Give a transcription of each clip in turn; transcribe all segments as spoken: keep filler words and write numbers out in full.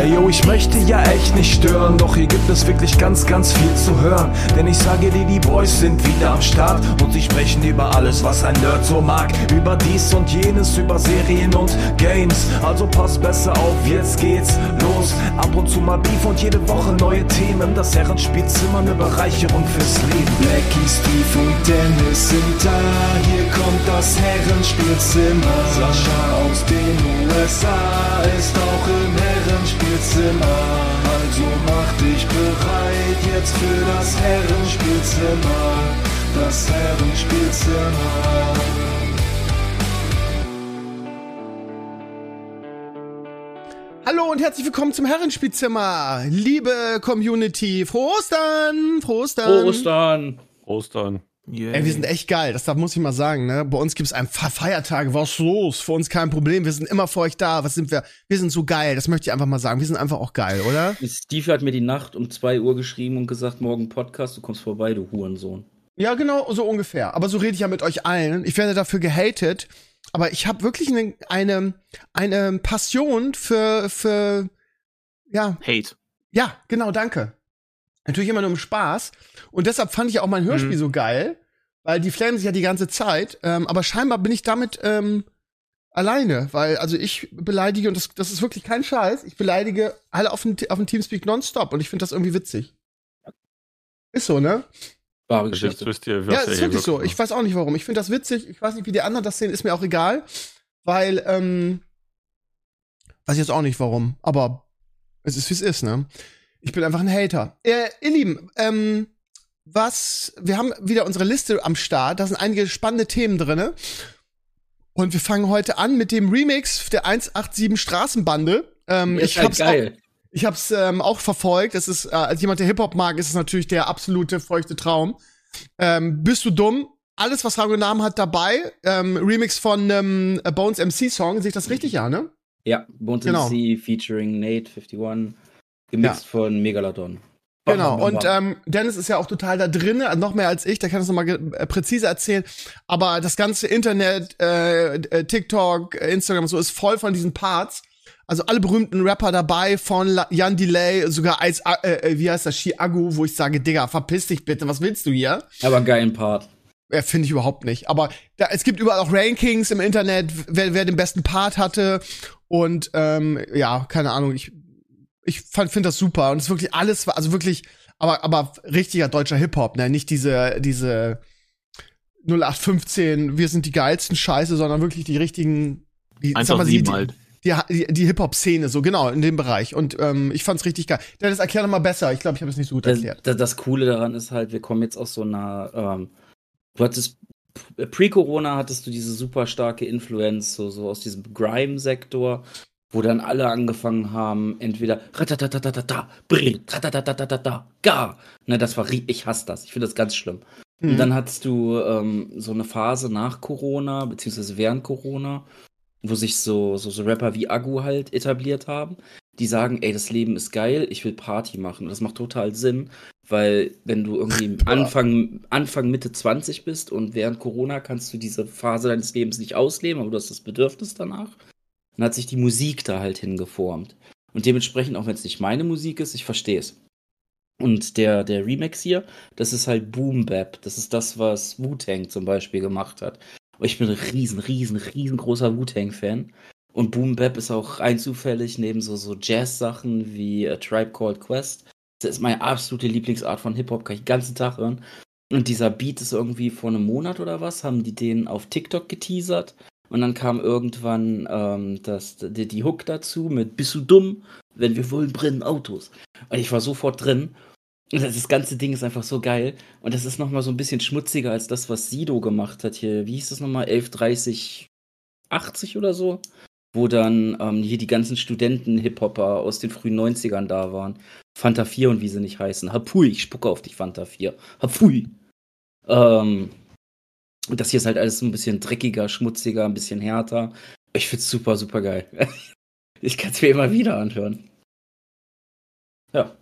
Ey yo, ich möchte ja echt nicht stören, doch hier gibt es wirklich ganz, ganz viel zu hören. Denn ich sage dir, die Boys sind wieder am Start und sie sprechen über alles, was ein Nerd so mag. Über dies und jenes, über Serien und Games. Also pass besser auf, jetzt geht's los. Ab und zu mal Beef und jede Woche neue Themen. Das Herrenspielzimmer, eine Bereicherung fürs Leben. Blackie, Steve und Dennis sind da. Hier kommt das Herrenspielzimmer. Sascha aus den U S A ist auch im Herrenspielzimmer. Also mach dich bereit jetzt für das Herrenspielzimmer. Das Herrenspielzimmer. Hallo und herzlich willkommen zum Herrenspielzimmer. Liebe Community, frohe Ostern! Frohe Ostern! Frohe Ostern! Ostern. Yeah. Ey, wir sind echt geil, das darf, muss ich mal sagen, ne? Bei uns gibt's einfach Feiertage, was ist los? Für uns kein Problem, wir sind immer für euch da. Was sind wir? Wir sind so geil, das möchte ich einfach mal sagen. Wir sind einfach auch geil, oder? Steve hat mir die Nacht um zwei Uhr geschrieben und gesagt, morgen Podcast, du kommst vorbei, du Hurensohn. Ja, genau, so ungefähr. Aber so rede ich ja mit euch allen. Ich werde dafür gehatet. Aber ich habe wirklich eine, eine, eine Passion für, für, ja. Hate. Ja, genau, danke. Natürlich immer nur im Spaß. Und deshalb fand ich auch mein Hörspiel mhm. so geil, weil die flamen sich ja die ganze Zeit. Ähm, aber scheinbar bin ich damit ähm, alleine, weil, also ich beleidige, und das, das ist wirklich kein Scheiß, ich beleidige alle auf dem, auf dem Teamspeak nonstop. Und ich finde das irgendwie witzig. Ist so, ne? Wahre Geschichte. Wisst ihr, ja, ist wirklich so. Ich weiß auch nicht warum. Ich finde das witzig. Ich weiß nicht, wie die anderen das sehen, ist mir auch egal. Weil, ähm, weiß ich jetzt auch nicht warum. Aber es ist, wie es ist, ne? Ich bin einfach ein Hater. Äh, ihr Lieben, ähm, was, wir haben wieder unsere Liste am Start. Da sind einige spannende Themen drinne. Und wir fangen heute an mit dem Remix der hundertsiebenundachtzig Straßenbande. Ähm, ich halt hab's geil. Auch, ich hab's ähm, auch verfolgt. Das ist, äh, als jemand, der Hip-Hop mag, ist es natürlich der absolute feuchte Traum. Ähm, bist du dumm? Alles, was Rang und Namen hat, dabei. Ähm, Remix von ähm, Bones M C Song. Sehe ich das richtig, ja, ne? Ja, Bones genau. M C featuring Nate einundfünfzig. Gemixt ja. von Megalodon. Genau, und ähm, Dennis ist ja auch total da drin, noch mehr als ich, der kann das nochmal äh, präzise erzählen. Aber das ganze Internet, äh, TikTok, Instagram, so ist voll von diesen Parts. Also alle berühmten Rapper dabei, von La- Jan Delay, sogar als, äh, wie heißt das, Chiago, wo ich sage, Digga, verpiss dich bitte, was willst du hier? Aber geilen Part. Ja, finde ich überhaupt nicht. Aber da, es gibt überall auch Rankings im Internet, wer, wer den besten Part hatte. Und ähm, ja, keine Ahnung, ich Ich finde das super und es ist wirklich alles, also wirklich, aber aber richtiger deutscher Hip-Hop, ne, nicht diese diese null acht fünfzehn, wir sind die geilsten Scheiße, sondern wirklich die richtigen, die, sag mal, die, halt. die, die, die Hip-Hop-Szene, so genau, in dem Bereich. Und ähm, ich fand's richtig geil. Dennis, erklär noch mal besser, ich glaube, ich habe es nicht so gut erklärt. Das, das Coole daran ist halt, wir kommen jetzt aus so einer, ähm, du hattest, pre-Corona hattest du diese super starke Influenz, so, so aus diesem Grime-Sektor, wo dann alle angefangen haben, entweder ratatatatata, brill, ratatatatata, gar. Ne, das war, ich hasse das. Ich finde das ganz schlimm. Mhm. Und dann hattest du ähm, so eine Phase nach Corona, beziehungsweise während Corona, wo sich so, so, so Rapper wie Agu halt etabliert haben, die sagen, ey, das Leben ist geil, ich will Party machen. Und das macht total Sinn, weil wenn du irgendwie Anfang, Anfang, Mitte zwanzig bist und während Corona kannst du diese Phase deines Lebens nicht ausleben, aber du hast das Bedürfnis danach. Dann hat sich die Musik da halt hingeformt. Und dementsprechend, auch wenn es nicht meine Musik ist, ich verstehe es. Und der, der Remix hier, das ist halt Boom Bap. Das ist das, was Wu-Tang zum Beispiel gemacht hat. Und ich bin ein riesen, riesen, riesengroßer Wu-Tang-Fan. Und Boom Bap ist auch rein zufällig neben so, so Jazz-Sachen wie A Tribe Called Quest. Das ist meine absolute Lieblingsart von Hip-Hop, kann ich den ganzen Tag hören. Und dieser Beat ist irgendwie vor einem Monat oder was, haben die den auf TikTok geteasert. Und dann kam irgendwann ähm, das, die, die Hook dazu mit Bist du dumm? Wenn wir wollen, brennen Autos. Und ich war sofort drin. Und das ganze Ding ist einfach so geil. Und das ist nochmal so ein bisschen schmutziger als das, was Sido gemacht hat hier. Wie hieß das nochmal? elf dreißig achtzig oder so? Wo dann ähm, hier die ganzen Studenten-Hip-Hopper aus den frühen neunzigern da waren. Fanta vier und wie sie nicht heißen. Hapui, ich spucke auf dich, Fanta vier. Hapui. Ähm... Und das hier ist halt alles so ein bisschen dreckiger, schmutziger, ein bisschen härter. Ich find's super, super geil. Ich kann's mir immer wieder anhören. Ja.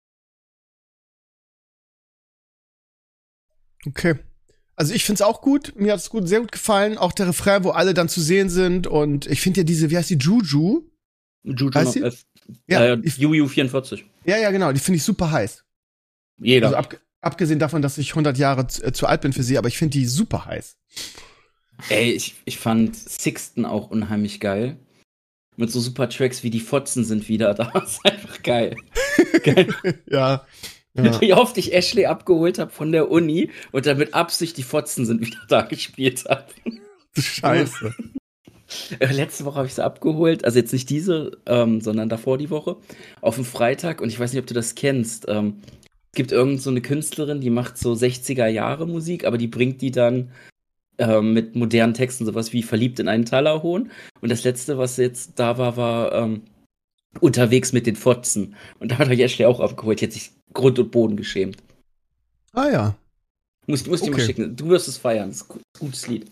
Okay. Also ich find's auch gut. Mir hat's gut, sehr gut gefallen. Auch der Refrain, wo alle dann zu sehen sind. Und ich finde ja diese, wie heißt die, Juju? Juju die? F, Ja, äh, ich- U U vierundvierzig. Ja, ja, genau, die finde ich super heiß. Jeder. Also ab, abgesehen davon, dass ich hundert Jahre zu, äh, zu alt bin für sie, aber ich finde die super heiß. Ey, ich, ich fand Sixten auch unheimlich geil. Mit so super Tracks wie die Fotzen sind wieder da. Das ist einfach geil. Geil. Ja. ja. Wie oft ich Ashley abgeholt habe von der Uni und dann mit Absicht die Fotzen sind wieder da gespielt habe. Scheiße. Äh, Letzte Woche habe ich sie abgeholt, also jetzt nicht diese, ähm, sondern davor die Woche, auf dem Freitag. Und ich weiß nicht, ob du das kennst. Ähm, es gibt irgend so eine Künstlerin, die macht so sechziger Jahre Musik, aber die bringt die dann ähm, mit modernen Texten, sowas wie Verliebt in einen Tallerhohn. Und das letzte, was jetzt da war, war ähm, Unterwegs mit den Fotzen. Und da hat er Ashley auch abgeholt. Die hat sich Grund und Boden geschämt. Ah ja. Muss, muss dir mal Okay. schicken. Du wirst es feiern. Das ist ein gutes Lied.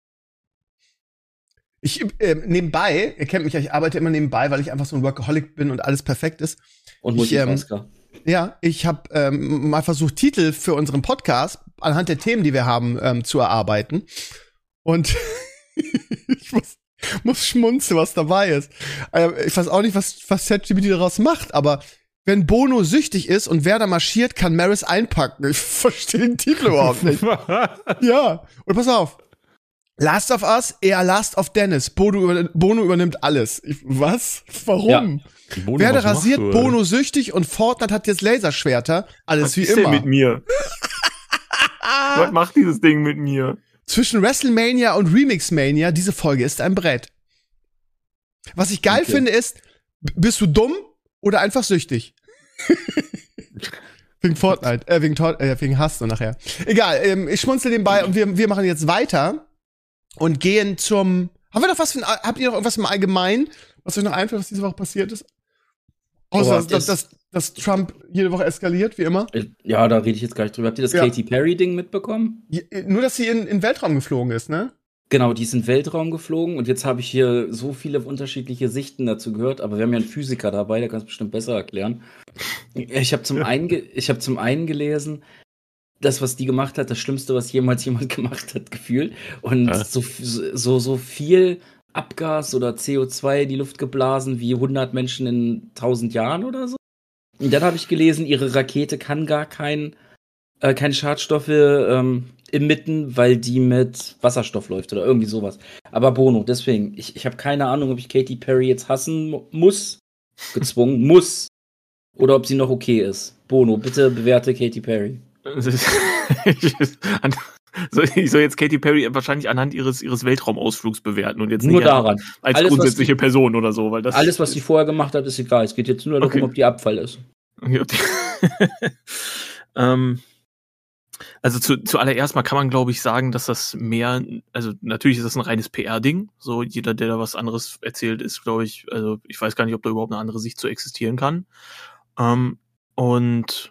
Ich, äh, nebenbei, ihr kennt mich ja, ich arbeite immer nebenbei, weil ich einfach so ein Workaholic bin und alles perfekt ist. Und Ich, ähm, Multitasker. Ja, ich habe ähm, mal versucht, Titel für unseren Podcast anhand der Themen, die wir haben, ähm, zu erarbeiten. Und ich muss, muss schmunzeln, was dabei ist. Äh, ich weiß auch nicht, was, was ChatGPT daraus macht, aber wenn Bono süchtig ist und Werder marschiert, kann Maris einpacken. Ich verstehe den Titel überhaupt nicht. Ja, und pass auf. Last of Us, eher Last of Dennis. Bono, über, Bono übernimmt alles. Ich, was? Warum? Bono, Werder was machst rasiert, du, ey? Bono süchtig und Fortnite hat jetzt Laserschwerter. Alles Was wie ist denn immer. mit mir? Was macht dieses Ding mit mir? Zwischen WrestleMania und Remixmania, diese Folge ist ein Brett. Was ich geil Okay. finde ist, b- bist du dumm oder einfach süchtig? Wegen Fortnite, äh, wegen, Tor äh, wegen Hass so nachher. Egal, ähm, ich schmunzel nebenbei und wir, wir machen jetzt weiter und gehen zum. Haben wir noch was für ein, habt ihr noch irgendwas im Allgemeinen, was euch noch einfällt, was diese Woche passiert ist? Außer, Oh, dass, dass, das- dass, dass Trump jede Woche eskaliert, wie immer. Ja, da rede ich jetzt gar nicht drüber. Habt ihr das Ja. Katy Perry-Ding mitbekommen? Je- Nur, dass sie in, in den Weltraum geflogen ist, ne? Genau, die ist in den Weltraum geflogen und jetzt habe ich hier so viele unterschiedliche Sichten dazu gehört, aber wir haben ja einen Physiker dabei, der kann es bestimmt besser erklären. Ich habe zum, einen ge- ich hab zum einen gelesen, das, was die gemacht hat, das Schlimmste, was jemals jemand gemacht hat, gefühlt. Und Ja. so, so, so viel Abgas oder C O zwei in die Luft geblasen wie hundert Menschen in tausend Jahren oder so. Und dann habe ich gelesen, ihre Rakete kann gar kein, äh, keine Schadstoffe ähm, emitten, weil die mit Wasserstoff läuft oder irgendwie sowas. Aber Bono, deswegen, ich, ich habe keine Ahnung, ob ich Katy Perry jetzt hassen mu- muss, gezwungen muss, oder ob sie noch okay ist. Bono, bitte bewerte Katy Perry. Das ist- An- So, ich soll jetzt Katy Perry wahrscheinlich anhand ihres, ihres Weltraumausflugs bewerten und jetzt Nur nicht einfach daran. als Alles, was grundsätzliche Person oder so, weil das Alles, was sie vorher gemacht hat, ist egal. Es geht jetzt nur darum, Okay. ob die Abfall ist. Okay, ob die- ähm, also zu, zuallererst mal kann man, glaube ich, sagen, dass das mehr, also natürlich ist das ein reines P R-Ding. So jeder, der da was anderes erzählt, ist, glaube ich, also ich weiß gar nicht, ob da überhaupt eine andere Sicht zu existieren kann. Ähm, und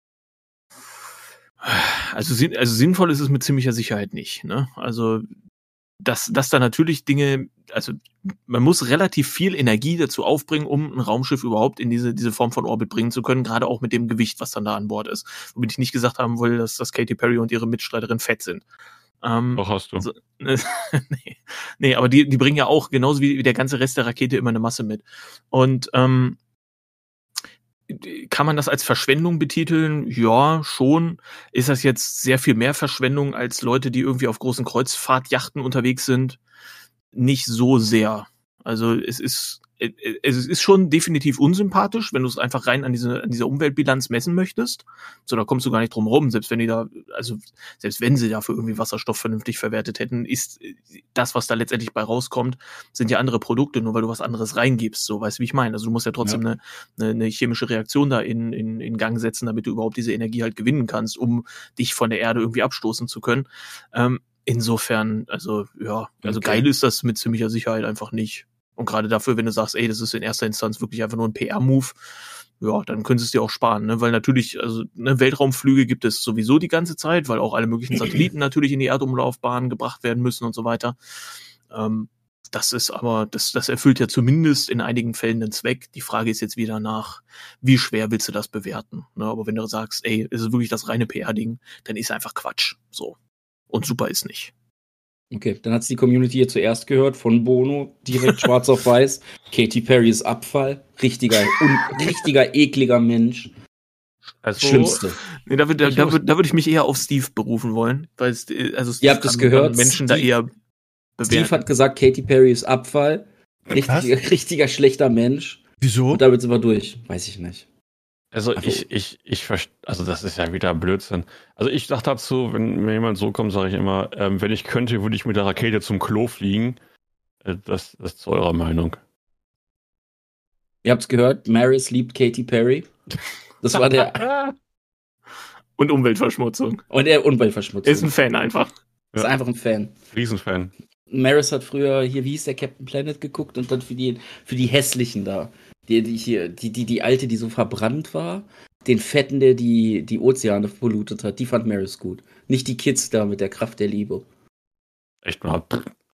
also, sin- also sinnvoll ist es mit ziemlicher Sicherheit nicht. Ne? Also dass, dass da natürlich Dinge, also man muss relativ viel Energie dazu aufbringen, um ein Raumschiff überhaupt in diese, diese Form von Orbit bringen zu können, gerade auch mit dem Gewicht, was dann da an Bord ist. Womit ich nicht gesagt haben will, dass, dass Katy Perry und ihre Mitstreiterin fett sind. Ähm, Doch hast du. so, nee, nee, aber die, die bringen ja auch genauso wie, wie der ganze Rest der Rakete immer eine Masse mit. Und ähm, kann man das als Verschwendung betiteln? Ja, schon. Ist das jetzt sehr viel mehr Verschwendung als Leute, die irgendwie auf großen Kreuzfahrtjachten unterwegs sind? Nicht so sehr. Also es ist es ist schon definitiv unsympathisch, wenn du es einfach rein an diese an dieser Umweltbilanz messen möchtest. So, da kommst du gar nicht drum rum, selbst wenn die da, also selbst wenn sie dafür irgendwie Wasserstoff vernünftig verwertet hätten, ist das, was da letztendlich bei rauskommt, sind ja andere Produkte, nur weil du was anderes reingibst. So, weißt du, wie ich meine? Also du musst ja trotzdem eine, eine, eine chemische Reaktion da in, in, in Gang setzen, damit du überhaupt diese Energie halt gewinnen kannst, um dich von der Erde irgendwie abstoßen zu können. Ähm, insofern, also ja, also Okay. geil ist das mit ziemlicher Sicherheit einfach nicht. Und gerade dafür, wenn du sagst, ey, das ist in erster Instanz wirklich einfach nur ein P R-Move, ja, dann könntest du es dir auch sparen, ne? Weil natürlich, also ne, Weltraumflüge gibt es sowieso die ganze Zeit, weil auch alle möglichen Satelliten natürlich in die Erdumlaufbahn gebracht werden müssen und so weiter. Ähm, das ist aber, das, das erfüllt ja zumindest in einigen Fällen den Zweck. Die Frage ist jetzt wieder nach, wie schwer willst du das bewerten? Ne? Aber wenn du sagst, ey, es ist wirklich das reine P R-Ding, dann ist einfach Quatsch. So. Und super ist nicht. Okay, dann hat es die Community hier zuerst gehört, von Bono, direkt schwarz auf weiß. Katy Perry ist Abfall. Richtiger, un, richtiger, ekliger Mensch. Also, Schlimmste. Nee, da würde da, da würd, da würd ich mich eher auf Steve berufen wollen. Weil es, also Steve Ihr habt es gehört. Menschen Steve, da eher bewerten. Steve hat gesagt, Katy Perry ist Abfall. Richtiger, richtiger schlechter Mensch. Wieso? Und damit sind wir durch. Weiß ich nicht. Also ich, ich, ich verstehe, also das ist ja wieder Blödsinn. Also ich sag dazu, wenn mir jemand so kommt, sage ich immer, ähm, wenn ich könnte, würde ich mit der Rakete zum Klo fliegen. Äh, das, das ist zu eurer Meinung. Ihr habt's gehört, Maris liebt Katy Perry. Das war der... Und Umweltverschmutzung. Und der Umweltverschmutzung. Ist ein Fan einfach. Ist Ja. einfach ein Fan. Riesenfan. Maris hat früher hier, wie hieß der, Captain Planet geguckt und dann für die, für die hässlichen da. Die, die hier, die, die, die alte, die so verbrannt war, den Fetten, der die, die Ozeane pollutet hat, die fand Maris gut. Nicht die Kids da mit der Kraft der Liebe. Echt mal.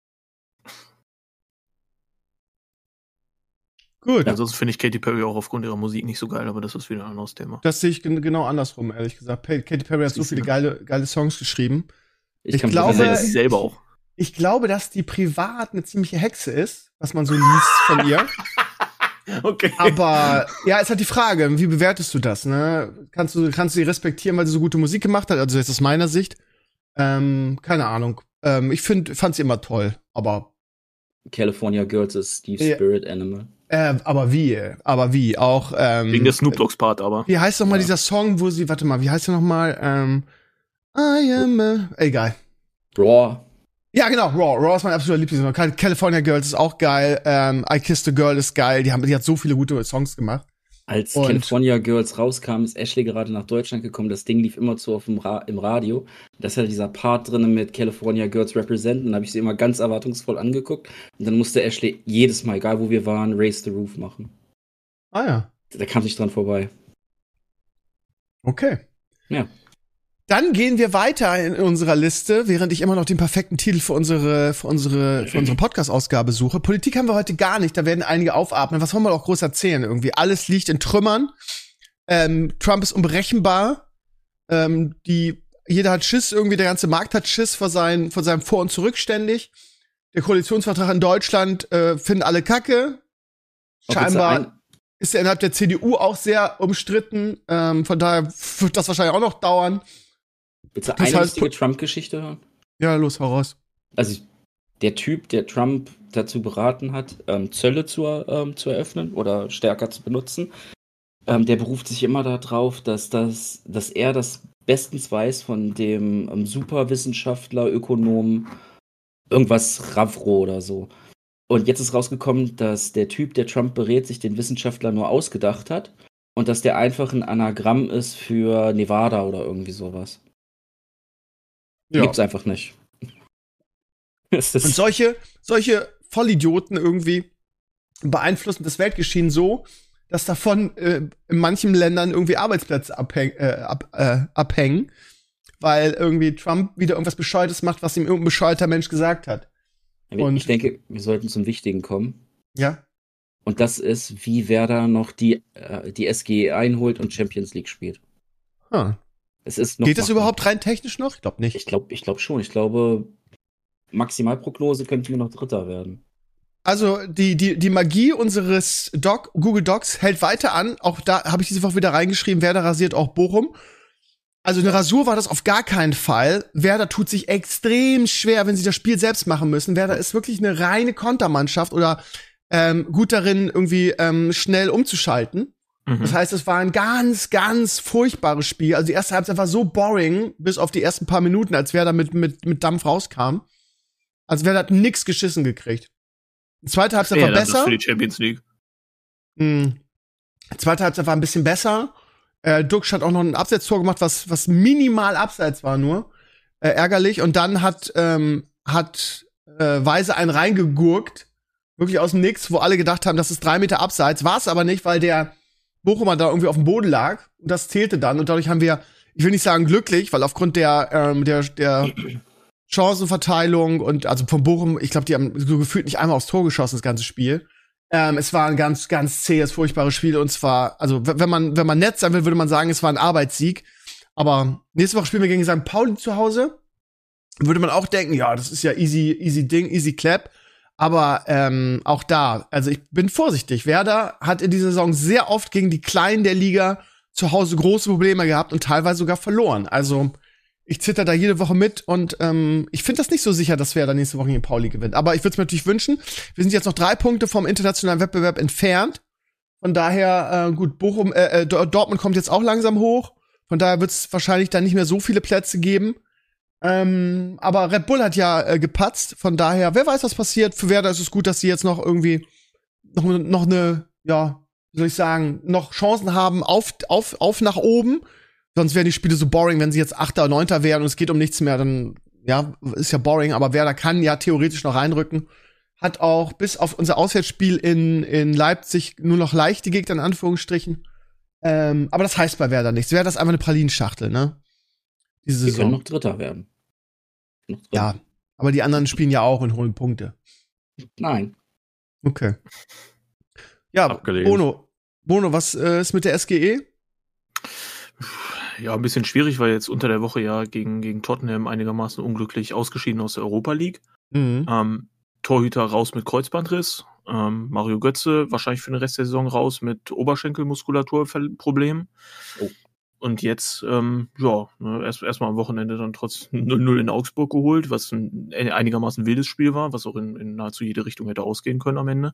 Gut. Ja. Ansonsten finde ich Katy Perry auch aufgrund ihrer Musik nicht so geil, aber das ist wieder ein anderes Thema. Das sehe ich gen- genau andersrum, ehrlich gesagt. Pa- Katy Perry hat so viele geile, geile Songs geschrieben. Ich kann glaube- Also, sagen, das ist sie selber auch. Ich glaube, dass die privat eine ziemliche Hexe ist, was man so liest von ihr. Okay. Aber ja, ist halt die Frage, wie bewertest du das, ne? Kannst du, kannst du sie respektieren, weil sie so gute Musik gemacht hat? Also jetzt aus meiner Sicht. Ähm, keine Ahnung. Ähm, ich find, fand sie immer toll, aber California Girls ist Steve's Ja. Spirit Animal. äh, aber wie? Aber wie? Auch ähm, Wegen der Snoop Dogg's Part, aber. Wie heißt noch mal Ja. dieser Song, wo sie, warte mal, wie heißt der noch mal? Ähm, I am a, egal. Raw. Ja, genau, Raw. Raw ist mein absoluter Lieblingssong. Cal- California Girls ist auch geil. Ähm, I Kissed a Girl ist geil. Die haben, die hat so viele gute Songs gemacht. Als Und- California Girls rauskam, ist Ashley gerade nach Deutschland gekommen. Das Ding lief immer zu auf dem Ra- im Radio. Da ist halt dieser Part drin mit California Girls Representen. Dann habe ich sie immer ganz erwartungsvoll angeguckt. Und dann musste Ashley jedes Mal, egal wo wir waren, Raise the Roof machen. Ah ja, Da kam sie nicht dran vorbei. okay. Ja. Dann gehen wir weiter in unserer Liste, während ich immer noch den perfekten Titel für unsere, für unsere, für unsere Podcast-Ausgabe suche. Politik haben wir heute gar nicht, da werden einige aufatmen. Was wollen wir auch groß erzählen irgendwie? Alles liegt in Trümmern. Ähm, Trump ist unberechenbar. Ähm, die, jeder hat Schiss irgendwie, der ganze Markt hat Schiss vor, sein, vor seinem Vor- und Zurück ständig. Der Koalitionsvertrag in Deutschland äh, finden alle Kacke. Ob jetzt Scheinbar ein- ist er innerhalb der C D U auch sehr umstritten. Ähm, von daher wird das wahrscheinlich auch noch dauern. Willst du Das eine heißt, wichtige Trump-Geschichte hören? Ja, los, hau raus. Also der Typ, der Trump dazu beraten hat, ähm, Zölle zu, ähm, zu eröffnen oder stärker zu benutzen, ähm, der beruft sich immer darauf, dass, das, dass er das bestens weiß von dem ähm, Superwissenschaftler, Ökonom, irgendwas Ravro oder so. Und jetzt ist rausgekommen, dass der Typ, der Trump berät, sich den Wissenschaftler nur ausgedacht hat und dass der einfach ein Anagramm ist für Nevada oder irgendwie sowas. Ja. Gibt's einfach nicht. Es ist- Und solche, solche Vollidioten irgendwie beeinflussen das Weltgeschehen so, dass davon äh, in manchen Ländern irgendwie Arbeitsplätze abhäng, äh, ab, äh, abhängen, weil irgendwie Trump wieder irgendwas Bescheuertes macht, was ihm irgendein bescheuerter Mensch gesagt hat. Und- ich denke, wir sollten zum Wichtigen kommen. Ja? Und das ist, wie Werder noch die, äh, die S G E einholt und Champions League spielt. Hm. Es ist noch Geht das machbar. überhaupt rein technisch noch? Ich glaube nicht. Ich glaube ich glaub schon. Ich glaube, Maximalprognose könnten wir noch Dritter werden. Also die, die, die Magie unseres Doc, Google Docs hält weiter an. Auch da habe ich diese Woche wieder reingeschrieben, Werder rasiert auch Bochum. Also eine Rasur war das auf gar keinen Fall. Werder tut sich extrem schwer, wenn sie das Spiel selbst machen müssen. Werder ist wirklich eine reine Kontermannschaft oder ähm, gut darin, irgendwie ähm, schnell umzuschalten. Mhm. Das heißt, es war ein ganz, ganz furchtbares Spiel. Also die erste Halbzeit war so boring, bis auf die ersten paar Minuten, als Werder mit, mit, mit Dampf rauskam. Also Werder hat nix geschissen gekriegt. Die zweite Halbzeit Ja, war das ist besser. für die Champions League. Hm. Die zweite Halbzeit war ein bisschen besser. Äh, Duxch hat auch noch ein Abseitstor gemacht, was, was minimal abseits war nur. Äh, ärgerlich. Und dann hat, ähm, hat äh, Weise einen reingegurkt. Wirklich aus dem Nix, wo alle gedacht haben, das ist drei Meter abseits. War es aber nicht, weil der Bochumer da irgendwie auf dem Boden lag. Und das zählte dann. Und dadurch haben wir, ich will nicht sagen glücklich, weil aufgrund der, ähm, der, der Chancenverteilung und also von Bochum, ich glaube, die haben so gefühlt nicht einmal aufs Tor geschossen, das ganze Spiel. Ähm, es war ein ganz, ganz zähes, furchtbares Spiel und zwar, also w- wenn man, wenn man nett sein will, würde man sagen, es war ein Arbeitssieg. Aber nächste Woche spielen wir gegen Sankt Pauli zu Hause. würde man auch denken, ja, das ist ja easy, easy Ding, easy clap. Aber ähm, auch da, also ich bin vorsichtig. Werder hat in dieser Saison sehr oft gegen die Kleinen der Liga zu Hause große Probleme gehabt und teilweise sogar verloren. Also ich zitter da jede Woche mit und ähm, ich finde das nicht so sicher, dass Werder nächste Woche gegen Pauli gewinnt. Aber ich würde es mir natürlich wünschen. Wir sind jetzt noch drei Punkte vom internationalen Wettbewerb entfernt. Von daher, äh, gut, Bochum, äh, Dortmund kommt jetzt auch langsam hoch. Von daher wird es wahrscheinlich dann nicht mehr so viele Plätze geben. Ähm, aber Red Bull hat ja äh, gepatzt, von daher, wer weiß, was passiert. Für Werder ist es gut, dass sie jetzt noch irgendwie noch, noch eine, ja, wie soll ich sagen, noch Chancen haben auf, auf, auf nach oben. Sonst wären die Spiele so boring, wenn sie jetzt Achter oder Neunter wären und es geht um nichts mehr, dann, ja, ist ja boring. Aber Werder kann ja theoretisch noch reinrücken. Hat auch bis auf unser Auswärtsspiel in, in Leipzig nur noch leichte Gegner, in Anführungsstrichen. Ähm, aber das heißt bei Werder nichts. Werder ist einfach eine Pralinschachtel, ne? Diese Wir Saison. können noch Dritter werden. Noch Dritter. Ja, aber die anderen spielen ja auch und holen Punkte. Nein. Okay. Ja, Abgelehnt. Bono. Bono, was äh, ist mit der S G E? Ja, ein bisschen schwierig, weil jetzt unter der Woche ja gegen, gegen Tottenham einigermaßen unglücklich ausgeschieden aus der Europa League. Mhm. Ähm, Torhüter raus mit Kreuzbandriss. Ähm, Mario Götze wahrscheinlich für den Rest der Saison raus mit Oberschenkelmuskulaturproblemen. Oh. Und jetzt, ähm, ja, ne, erst erstmal am Wochenende dann trotzdem null null in Augsburg geholt, was ein einigermaßen wildes Spiel war, was auch in, in nahezu jede Richtung hätte ausgehen können am Ende.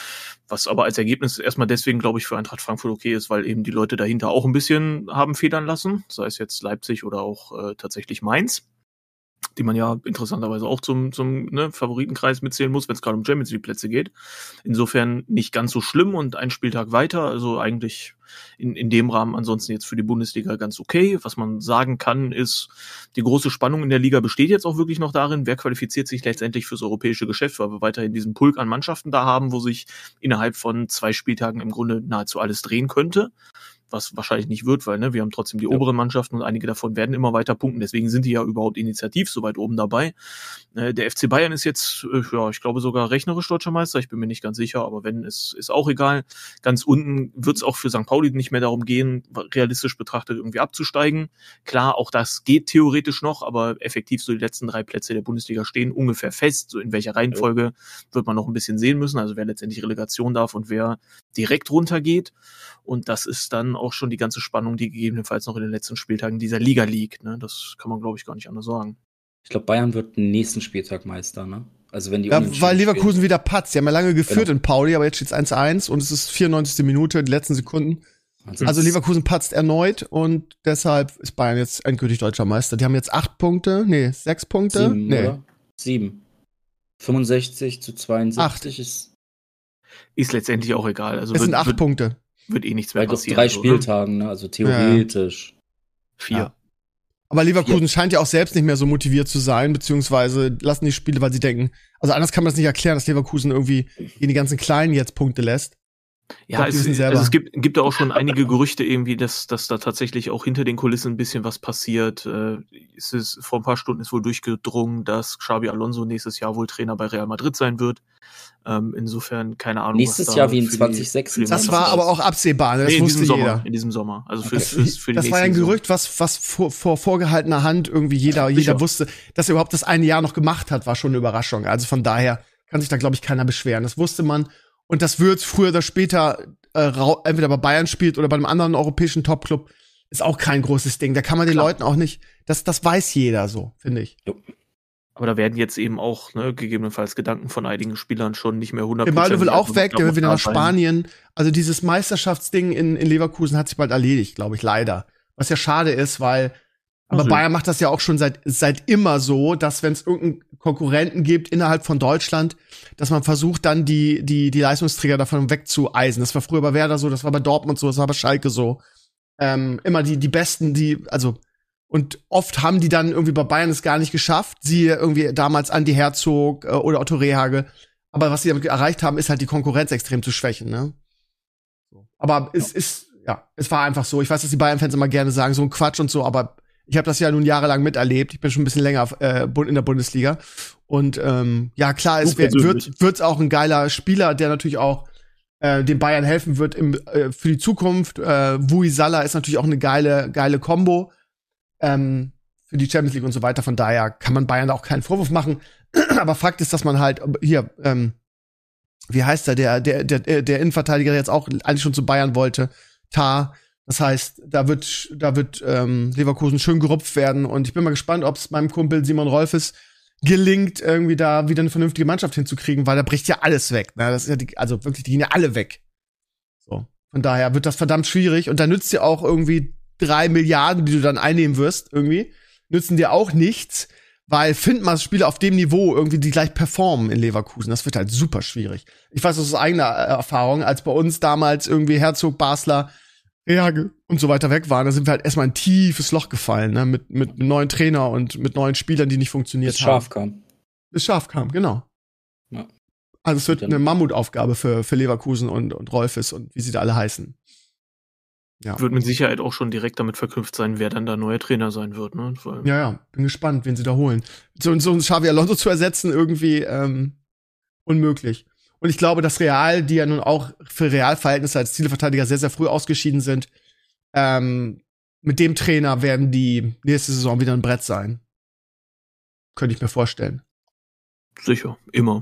Was aber als Ergebnis erstmal deswegen, glaube ich, für Eintracht Frankfurt okay ist, weil eben die Leute dahinter auch ein bisschen haben federn lassen, sei es jetzt Leipzig oder auch äh, tatsächlich Mainz, die man ja interessanterweise auch zum, zum ne, Favoritenkreis mitzählen muss, wenn es gerade um Champions League Plätze geht. Insofern nicht ganz so schlimm und ein Spieltag weiter, also eigentlich in, in dem Rahmen ansonsten jetzt für die Bundesliga ganz okay. Was man sagen kann, ist, die große Spannung in der Liga besteht jetzt auch wirklich noch darin, wer qualifiziert sich letztendlich fürs europäische Geschäft, weil wir weiterhin diesen Pulk an Mannschaften da haben, wo sich innerhalb von zwei Spieltagen im Grunde nahezu alles drehen könnte. Was wahrscheinlich nicht wird, weil ne, wir haben trotzdem die ja. oberen Mannschaften und einige davon werden immer weiter punkten. Deswegen sind die ja überhaupt initiativ so weit oben dabei. Äh, der F C Bayern ist jetzt, äh, ja, ich glaube sogar rechnerisch Deutscher Meister. Ich bin mir nicht ganz sicher, aber wenn, ist, ist auch egal. Ganz unten wird es auch für Sankt Pauli nicht mehr darum gehen, realistisch betrachtet irgendwie abzusteigen. Klar, auch das geht theoretisch noch, aber effektiv so die letzten drei Plätze der Bundesliga stehen ungefähr fest. So in welcher Reihenfolge ja. wird man noch ein bisschen sehen müssen. Also wer letztendlich Relegation darf und wer direkt runtergeht. Und das ist dann auch schon die ganze Spannung, die gegebenenfalls noch in den letzten Spieltagen dieser Liga liegt. Ne? Das kann man, glaube ich, gar nicht anders sagen. Ich glaube, Bayern wird nächsten Spieltag Meister, ne? Also wenn die Ja, weil Leverkusen spielen. wieder patzt. Die haben ja lange geführt Genau. in Pauli, aber jetzt steht es eins eins und es ist vierundneunzigste Minute, die letzten Sekunden. Also, Also Leverkusen patzt erneut und deshalb ist Bayern jetzt endgültig deutscher Meister. Die haben jetzt acht Punkte, nee, sechs Punkte. sieben, nee. oder? Sieben. fünfundsechzig zu zweiundsiebzig ist, Ist letztendlich auch egal. Also Es sind wird, acht wird, Punkte. wird eh nichts mehr bei doch passieren. drei so, Spieltagen, ne? Also theoretisch. Ne? Vier. Ja. Aber Leverkusen scheint ja auch selbst nicht mehr so motiviert zu sein, beziehungsweise lassen die Spiele, weil sie denken, also anders kann man das nicht erklären, dass Leverkusen irgendwie gegen die ganzen Kleinen jetzt Punkte lässt. Ja, glaub, die es, wissen selber. also es gibt, gibt da auch schon einige Gerüchte irgendwie, dass, dass da tatsächlich auch hinter den Kulissen ein bisschen was passiert. Äh, es ist, vor ein paar Stunden ist wohl durchgedrungen, dass Xabi Alonso nächstes Jahr wohl Trainer bei Real Madrid sein wird. Ähm, insofern, keine Ahnung. Nächstes was Jahr da wie in für die- zwanzig für die sechsundzwanzig. Das war aber auch absehbar, ne? Das Nee, in wusste diesem jeder. Sommer. In diesem Sommer. Also für, Okay. für, für die Das war ja ein nächste Saison. Gerücht, was, was vor, vor vorgehaltener Hand irgendwie jeder, Sicher. jeder wusste, dass er überhaupt das eine Jahr noch gemacht hat, war schon eine Überraschung. Also von daher kann sich da, glaube ich, keiner beschweren. Das wusste man. Und das wird früher oder später äh, rau- entweder bei Bayern spielt oder bei einem anderen europäischen Topclub, ist auch kein großes Ding. Da kann man den Klar. Leuten auch nicht, das, das weiß jeder so, finde ich. Aber da werden jetzt eben auch ne, gegebenenfalls Gedanken von einigen Spielern schon nicht mehr hundert Grimaldo will auch weg, der will wieder nach sein. Spanien. Also dieses Meisterschaftsding in, in Leverkusen hat sich bald erledigt, glaube ich, leider. Was ja schade ist, weil aber Also- Bayern macht das ja auch schon seit seit immer so, dass wenn es irgendeinen Konkurrenten gibt innerhalb von Deutschland, dass man versucht dann die die die Leistungsträger davon wegzueisen. Das war früher bei Werder so, das war bei Dortmund so, das war bei Schalke so. Ähm, immer die die besten, die also und oft haben die dann irgendwie bei Bayern es gar nicht geschafft. Siehe irgendwie damals Andi Herzog äh, oder Otto Rehhagel. Aber was sie damit erreicht haben, ist halt die Konkurrenz extrem zu schwächen, ne? Aber es ist, ja, es war einfach so. Ich weiß, dass die Bayern-Fans immer gerne sagen, so ein Quatsch und so, aber ich habe das ja nun jahrelang miterlebt. Ich bin schon ein bisschen länger äh, in der Bundesliga. Und ähm, ja, klar, es Du wird persönlich. wird wird's auch ein geiler Spieler, der natürlich auch äh, den Bayern helfen wird im, äh, für die Zukunft. Äh, Wui Salah ist natürlich auch eine geile, geile Kombo. Ähm, für die Champions League und so weiter. Von daher kann man Bayern da auch keinen Vorwurf machen. Aber Fakt ist, dass man halt hier, ähm, wie heißt er, der, der, der, der Innenverteidiger jetzt auch eigentlich schon zu Bayern wollte, Tar. Das heißt, da wird, da wird ähm, Leverkusen schön gerupft werden. Und ich bin mal gespannt, ob es meinem Kumpel Simon Rolfes gelingt, irgendwie da wieder eine vernünftige Mannschaft hinzukriegen, weil da bricht ja alles weg. Ne? Das ist ja die, also wirklich, die gehen ja alle weg. So. Von daher wird das verdammt schwierig. Und da nützt dir auch irgendwie drei Milliarden, die du dann einnehmen wirst, irgendwie, nützen dir auch nichts, weil find mal Spieler auf dem Niveau irgendwie, die gleich performen in Leverkusen. Das wird halt super schwierig. Ich weiß aus eigener Erfahrung, als bei uns damals irgendwie Herzog, Basler, Reage und so weiter weg waren, da sind wir halt erstmal in ein tiefes Loch gefallen, ne, mit, mit einem neuen Trainer und mit neuen Spielern, die nicht funktioniert Bis haben. Scharf kam. Bis Scharf kam, genau. Ja. Also es wird eine Mammutaufgabe für, für Leverkusen und, und Rolfes und wie sie da alle heißen. Ja. Wird mit Sicherheit auch schon direkt damit verknüpft sein, wer dann der neue Trainer sein wird, ne? Weil Ja, ja, bin gespannt, wen sie da holen. So, so einen Xavi Alonso zu ersetzen, irgendwie ähm, unmöglich. Und ich glaube, dass Real, die ja nun auch für Realverhältnisse als Zielverteidiger sehr, sehr früh ausgeschieden sind, ähm, mit dem Trainer werden die nächste Saison wieder ein Brett sein. Könnte ich mir vorstellen. sicher, immer.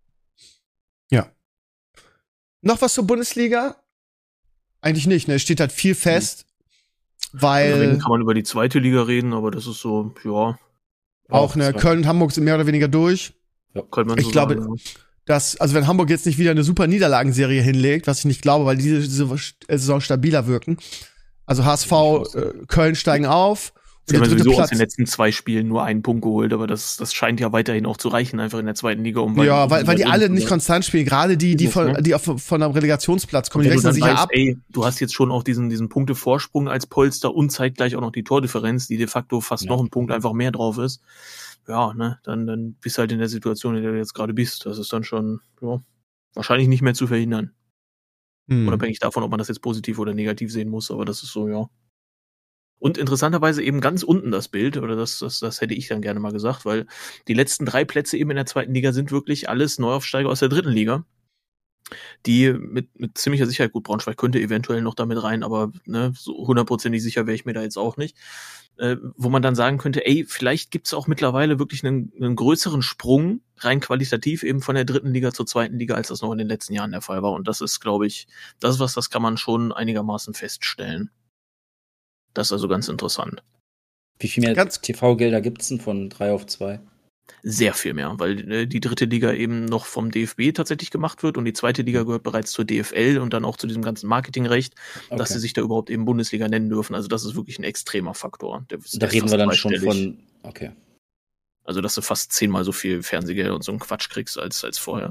Ja. Noch was zur Bundesliga? Eigentlich nicht, ne? Es steht halt viel fest, weil Deswegen kann man über die zweite Liga reden, aber das ist so, ja, auch ne, Köln und Hamburg sind mehr oder weniger durch. könnte man Ich so glaube, sagen. dass, also wenn Hamburg jetzt nicht wieder eine super Niederlagenserie hinlegt, was ich nicht glaube, weil die diese Saison stabiler wirken. Also H S V, äh, Köln steigen auf. Sie haben der dritte sowieso aus Platz- den letzten zwei Spielen nur einen Punkt geholt, aber das, das scheint ja weiterhin auch zu reichen, einfach in der zweiten Liga. Um Ja, weil, weil die um- alle nicht konstant spielen. Gerade die, die Ist es, von, ne? die auf, von einem Relegationsplatz kommen, die Wenn du wechseln dann sich ja weißt, ab. ey, du hast jetzt schon auch diesen, diesen Punktevorsprung als Polster und zeitgleich auch noch die Tordifferenz, die de facto fast Ja. noch ein Punkt einfach mehr drauf ist. Ja, ne, dann, dann bist du halt in der Situation, in der du jetzt gerade bist. Das ist dann schon, ja, wahrscheinlich nicht mehr zu verhindern. Hm. Unabhängig davon, ob man das jetzt positiv oder negativ sehen muss, aber das ist so, ja. Und interessanterweise eben ganz unten das Bild, oder das, das, das hätte ich dann gerne mal gesagt, weil die letzten drei Plätze eben in der zweiten Liga sind wirklich alles Neuaufsteiger aus der dritten Liga, die mit, mit ziemlicher Sicherheit, gut, Braunschweig könnte eventuell noch damit rein, aber ne, so hundertprozentig sicher wäre ich mir da jetzt auch nicht, äh, wo man dann sagen könnte, ey, vielleicht gibt's auch mittlerweile wirklich einen, einen größeren Sprung, rein qualitativ eben von der dritten Liga zur zweiten Liga, als das noch in den letzten Jahren der Fall war. Und das ist, glaube ich, das ist was, das kann man schon einigermaßen feststellen. Das ist also ganz interessant. Wie viel mehr Ganz- T V-Gelder gibt's denn von drei auf zwei? Sehr viel mehr, weil äh, die dritte Liga eben noch vom D F B tatsächlich gemacht wird und die zweite Liga gehört bereits zur D F L und dann auch zu diesem ganzen Marketingrecht, dass Okay. sie sich da überhaupt eben Bundesliga nennen dürfen. Also das ist wirklich ein extremer Faktor. Der, Da der ist reden fast wir dann schon dreistellig. von. Okay. Also dass du fast zehnmal so viel Fernsehgelder und so einen Quatsch kriegst als, als vorher.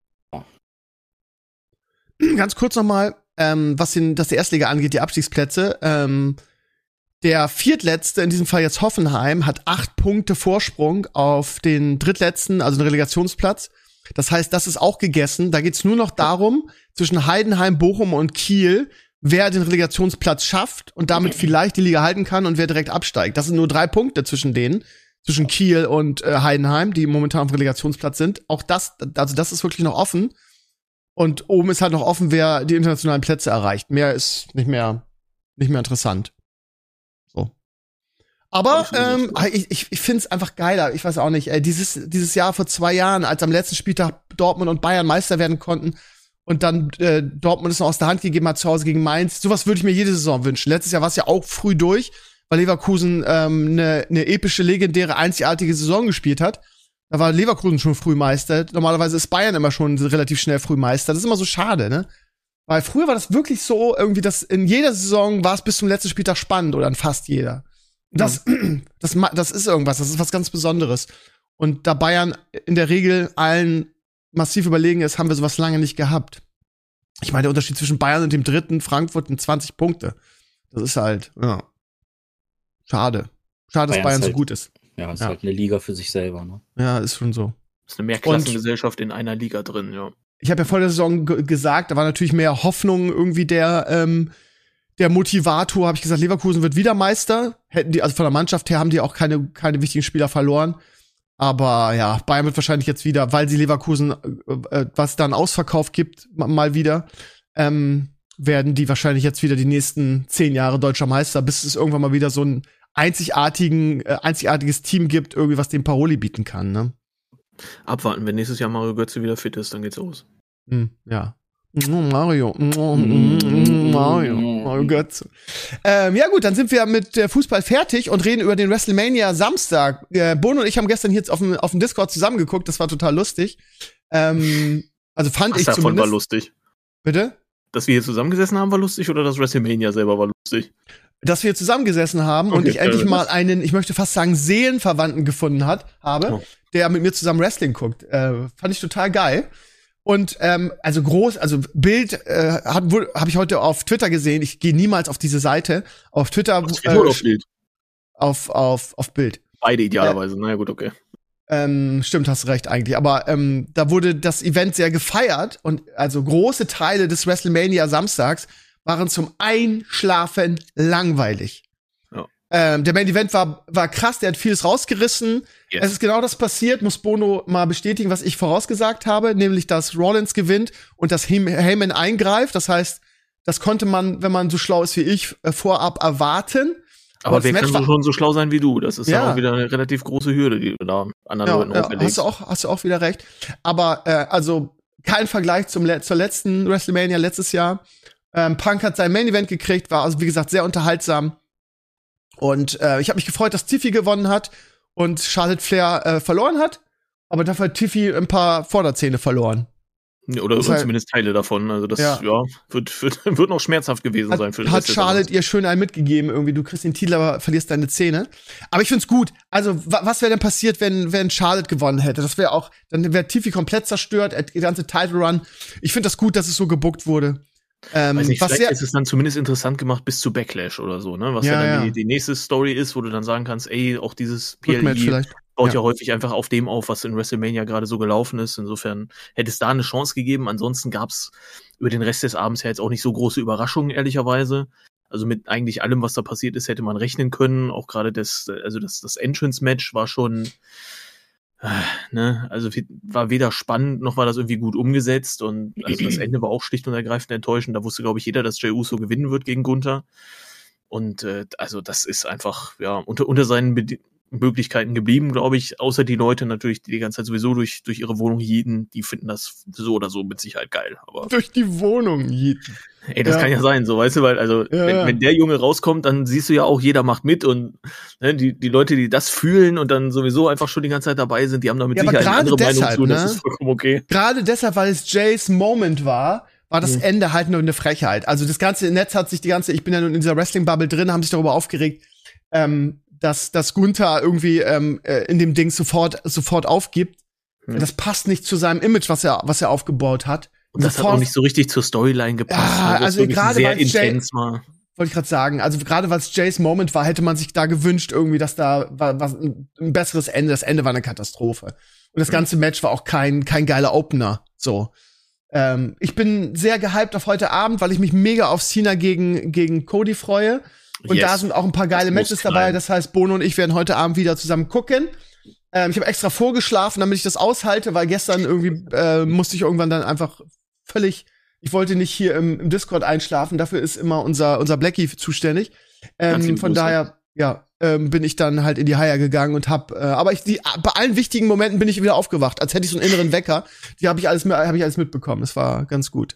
Ganz kurz nochmal, ähm, was den, das die Erstliga angeht, die Abstiegsplätze. Ähm, der Viertletzte, in diesem Fall jetzt Hoffenheim, hat acht Punkte Vorsprung auf den Drittletzten, also den Relegationsplatz. Das heißt, das ist auch gegessen. Da geht's nur noch darum, zwischen Heidenheim, Bochum und Kiel, wer den Relegationsplatz schafft und damit vielleicht die Liga halten kann und wer direkt absteigt. Das sind nur drei Punkte zwischen denen, zwischen Kiel und äh, Heidenheim, die momentan auf Relegationsplatz sind. Auch das, also das ist wirklich noch offen. Und oben ist halt noch offen, wer die internationalen Plätze erreicht. Mehr ist nicht mehr, nicht mehr interessant. So. Aber ähm, ich, ich, ich finde es einfach geiler. Ich weiß auch nicht. Ey, dieses, dieses Jahr vor zwei Jahren, als am letzten Spieltag Dortmund und Bayern Meister werden konnten und dann äh, Dortmund es noch aus der Hand gegeben hat zu Hause gegen Mainz. Sowas würde ich mir jede Saison wünschen. Letztes Jahr war es ja auch früh durch, weil Leverkusen ähm, eine ne epische, legendäre, einzigartige Saison gespielt hat. Da war Leverkusen schon früh Meister. Normalerweise ist Bayern immer schon relativ schnell früh Meister. Das ist immer so schade, ne? Weil früher war das wirklich so, irgendwie, dass in jeder Saison war es bis zum letzten Spieltag spannend oder in fast jeder. Das, das, das ist irgendwas, das ist was ganz Besonderes. Und da Bayern in der Regel allen massiv überlegen ist, haben wir sowas lange nicht gehabt. Ich meine, der Unterschied zwischen Bayern und dem dritten, Frankfurt, sind zwanzig Punkte. Das ist halt, ja. Schade. Schade, dass Bayern Bayern ist so halt- gut ist. Ja, ist Ja. halt eine Liga für sich selber, ne? Ja, ist schon so. Das ist eine Mehrklassengesellschaft in einer Liga drin, ja. Ich habe ja vor der Saison g- gesagt, da war natürlich mehr Hoffnung irgendwie der ähm, der Motivator, habe ich gesagt, Leverkusen wird wieder Meister. Hätten die, also von der Mannschaft her haben die auch keine keine wichtigen Spieler verloren. Aber ja, Bayern wird wahrscheinlich jetzt wieder, weil sie Leverkusen, äh, äh, was dann Ausverkauf gibt, ma- mal wieder, ähm, werden die wahrscheinlich jetzt wieder die nächsten zehn Jahre deutscher Meister, bis es irgendwann mal wieder so ein einzigartigen, äh, einzigartiges Team gibt, irgendwie was dem Paroli bieten kann, ne? Abwarten, wenn nächstes Jahr Mario Götze wieder fit ist, dann geht's los. Hm, ja. Mario. Mario. Mario Götze. Ähm, ja gut, dann sind wir mit äh, Fußball fertig und reden über den WrestleMania Samstag. Äh, Bono und ich haben gestern hier auf dem, auf dem Discord zusammengeguckt, das war total lustig. Ähm, also fand Was ich davon zumindest. war lustig? Bitte? Dass wir hier zusammengesessen haben, war lustig oder das WrestleMania selber war lustig? Dass wir zusammengesessen haben Okay, und ich endlich äh, mal einen, ich möchte fast sagen, Seelenverwandten gefunden hat, habe, Oh. der mit mir zusammen Wrestling guckt. Äh, fand ich total geil. Und ähm, also groß, also Bild äh, habe hab ich heute auf Twitter gesehen. Ich gehe niemals auf diese Seite. Auf Twitter Auf äh, Twitter oder auf Bild? auf, auf, auf Bild. Beide idealerweise. Na ja, gut, okay. Ähm, stimmt, hast recht eigentlich. Aber ähm, da wurde das Event sehr gefeiert und also große Teile des WrestleMania Samstags waren zum Einschlafen langweilig. Ja. Ähm, der Main Event war, war krass, der hat vieles rausgerissen. Yes. Es ist genau das passiert, muss Bono mal bestätigen, was ich vorausgesagt habe, nämlich, dass Rollins gewinnt und dass Hem- Heyman eingreift. Das heißt, das konnte man, wenn man so schlau ist wie ich, äh, vorab erwarten. Aber das wer Match kann war- so schon so schlau sein wie du? Das ist ja, Ja. auch wieder eine relativ große Hürde, die du da anderen Ja, Leuten ja, auferlegst. hast du auch, hast du auch wieder recht. Aber äh, also kein Vergleich zum Le- zur letzten WrestleMania letztes Jahr. Ähm, Punk hat sein Main Event gekriegt, war also wie gesagt sehr unterhaltsam. Und äh, ich habe mich gefreut, dass Tiffy gewonnen hat und Charlotte Flair äh, verloren hat. Aber dafür hat Tiffy ein paar Vorderzähne verloren. Oder Das oder heißt- zumindest Teile davon. Also das Ja. ja. wird, wird, wird noch schmerzhaft gewesen Hat, sein für den hat Rest des Charlotte ihr schön einen mitgegeben, irgendwie, du kriegst den Titel, aber verlierst deine Zähne. Aber ich find's gut. Also, wa was wäre denn passiert, wenn, wenn Charlotte gewonnen hätte? Das wäre auch, dann wäre Tiffy komplett zerstört, der ganze Title Run. Ich find das gut, dass es so gebuckt wurde. Ähm, Weiß nicht, was vielleicht sehr, ist es dann zumindest interessant gemacht bis zu Backlash oder so, ne? Was ja, Ja, dann ja. Die, die nächste Story ist, wo du dann sagen kannst, ey, auch dieses P L Rückmatch E vielleicht. baut Ja. ja. häufig einfach auf dem auf, was in WrestleMania gerade so gelaufen ist. Insofern hätte es da eine Chance gegeben. Ansonsten gab's über den Rest des Abends ja jetzt auch nicht so große Überraschungen, ehrlicherweise. Also mit eigentlich allem, was da passiert ist, hätte man rechnen können. Auch gerade das, also das, das Entrance-Match war schon, äh, ne, also war weder spannend, noch war das irgendwie gut umgesetzt. Und also das Ende war auch schlicht und ergreifend enttäuschend. Da wusste, glaube ich, jeder, dass Jey Uso gewinnen wird gegen Gunther. Und äh, also das ist einfach, ja, unter, unter seinen Bedi- Möglichkeiten geblieben, glaube ich, außer die Leute natürlich, die die ganze Zeit sowieso durch, durch ihre Wohnung jieten, die finden das so oder so mit Sicherheit geil. Aber Durch die Wohnung jieten. ey, das Ja. kann ja sein, so, weißt du, weil, also, Ja, wenn, ja. wenn der Junge rauskommt, dann siehst du ja auch, jeder macht mit und ne, die, die Leute, die das fühlen und dann sowieso einfach schon die ganze Zeit dabei sind, die haben da mit Ja, aber Sicherheit eine gerade andere Meinung deshalb, zu, das ne? ist vollkommen okay. Gerade deshalb, weil es Jays Moment war, war das Mhm. Ende halt nur eine Frechheit. Also das ganze Netz hat sich die ganze, ich bin ja nun in dieser Wrestling-Bubble drin, haben sich darüber aufgeregt, ähm, dass, dass Gunther irgendwie ähm, äh, in dem Ding sofort, sofort aufgibt. Mhm. Das passt nicht zu seinem Image, was er, was er aufgebaut hat. Und das hat sofort- auch nicht so richtig zur Storyline gepasst. Ja, ne, das also wirklich gerade sehr weil Jay- intens war. Wollte ich gerade sagen. Also gerade weil es Jays Moment war, hätte man sich da gewünscht, irgendwie, dass da war, was, ein, ein besseres Ende. Das Ende war eine Katastrophe. Und das Mhm. ganze Match war auch kein, kein geiler Opener. So. Ähm, ich bin sehr gehypt auf heute Abend, weil ich mich mega auf Cena gegen, gegen Cody freue. Und Yes. da sind auch ein paar geile Das muss Matches dabei. knallen. Das heißt, Bono und ich werden heute Abend wieder zusammen gucken. Ähm, ich habe extra vorgeschlafen, damit ich das aushalte, weil gestern irgendwie äh, musste ich irgendwann dann einfach völlig, ich wollte nicht hier im, im Discord einschlafen. Dafür ist immer unser, unser Blackie zuständig. Ganz Ähm, liebe von Grüße. daher, ja, ähm, bin ich dann halt in die Haie gegangen und hab, äh, aber ich, die, bei allen wichtigen Momenten bin ich wieder aufgewacht, als hätte ich so einen inneren Wecker. Die habe ich alles, habe ich alles mitbekommen. Es war ganz gut.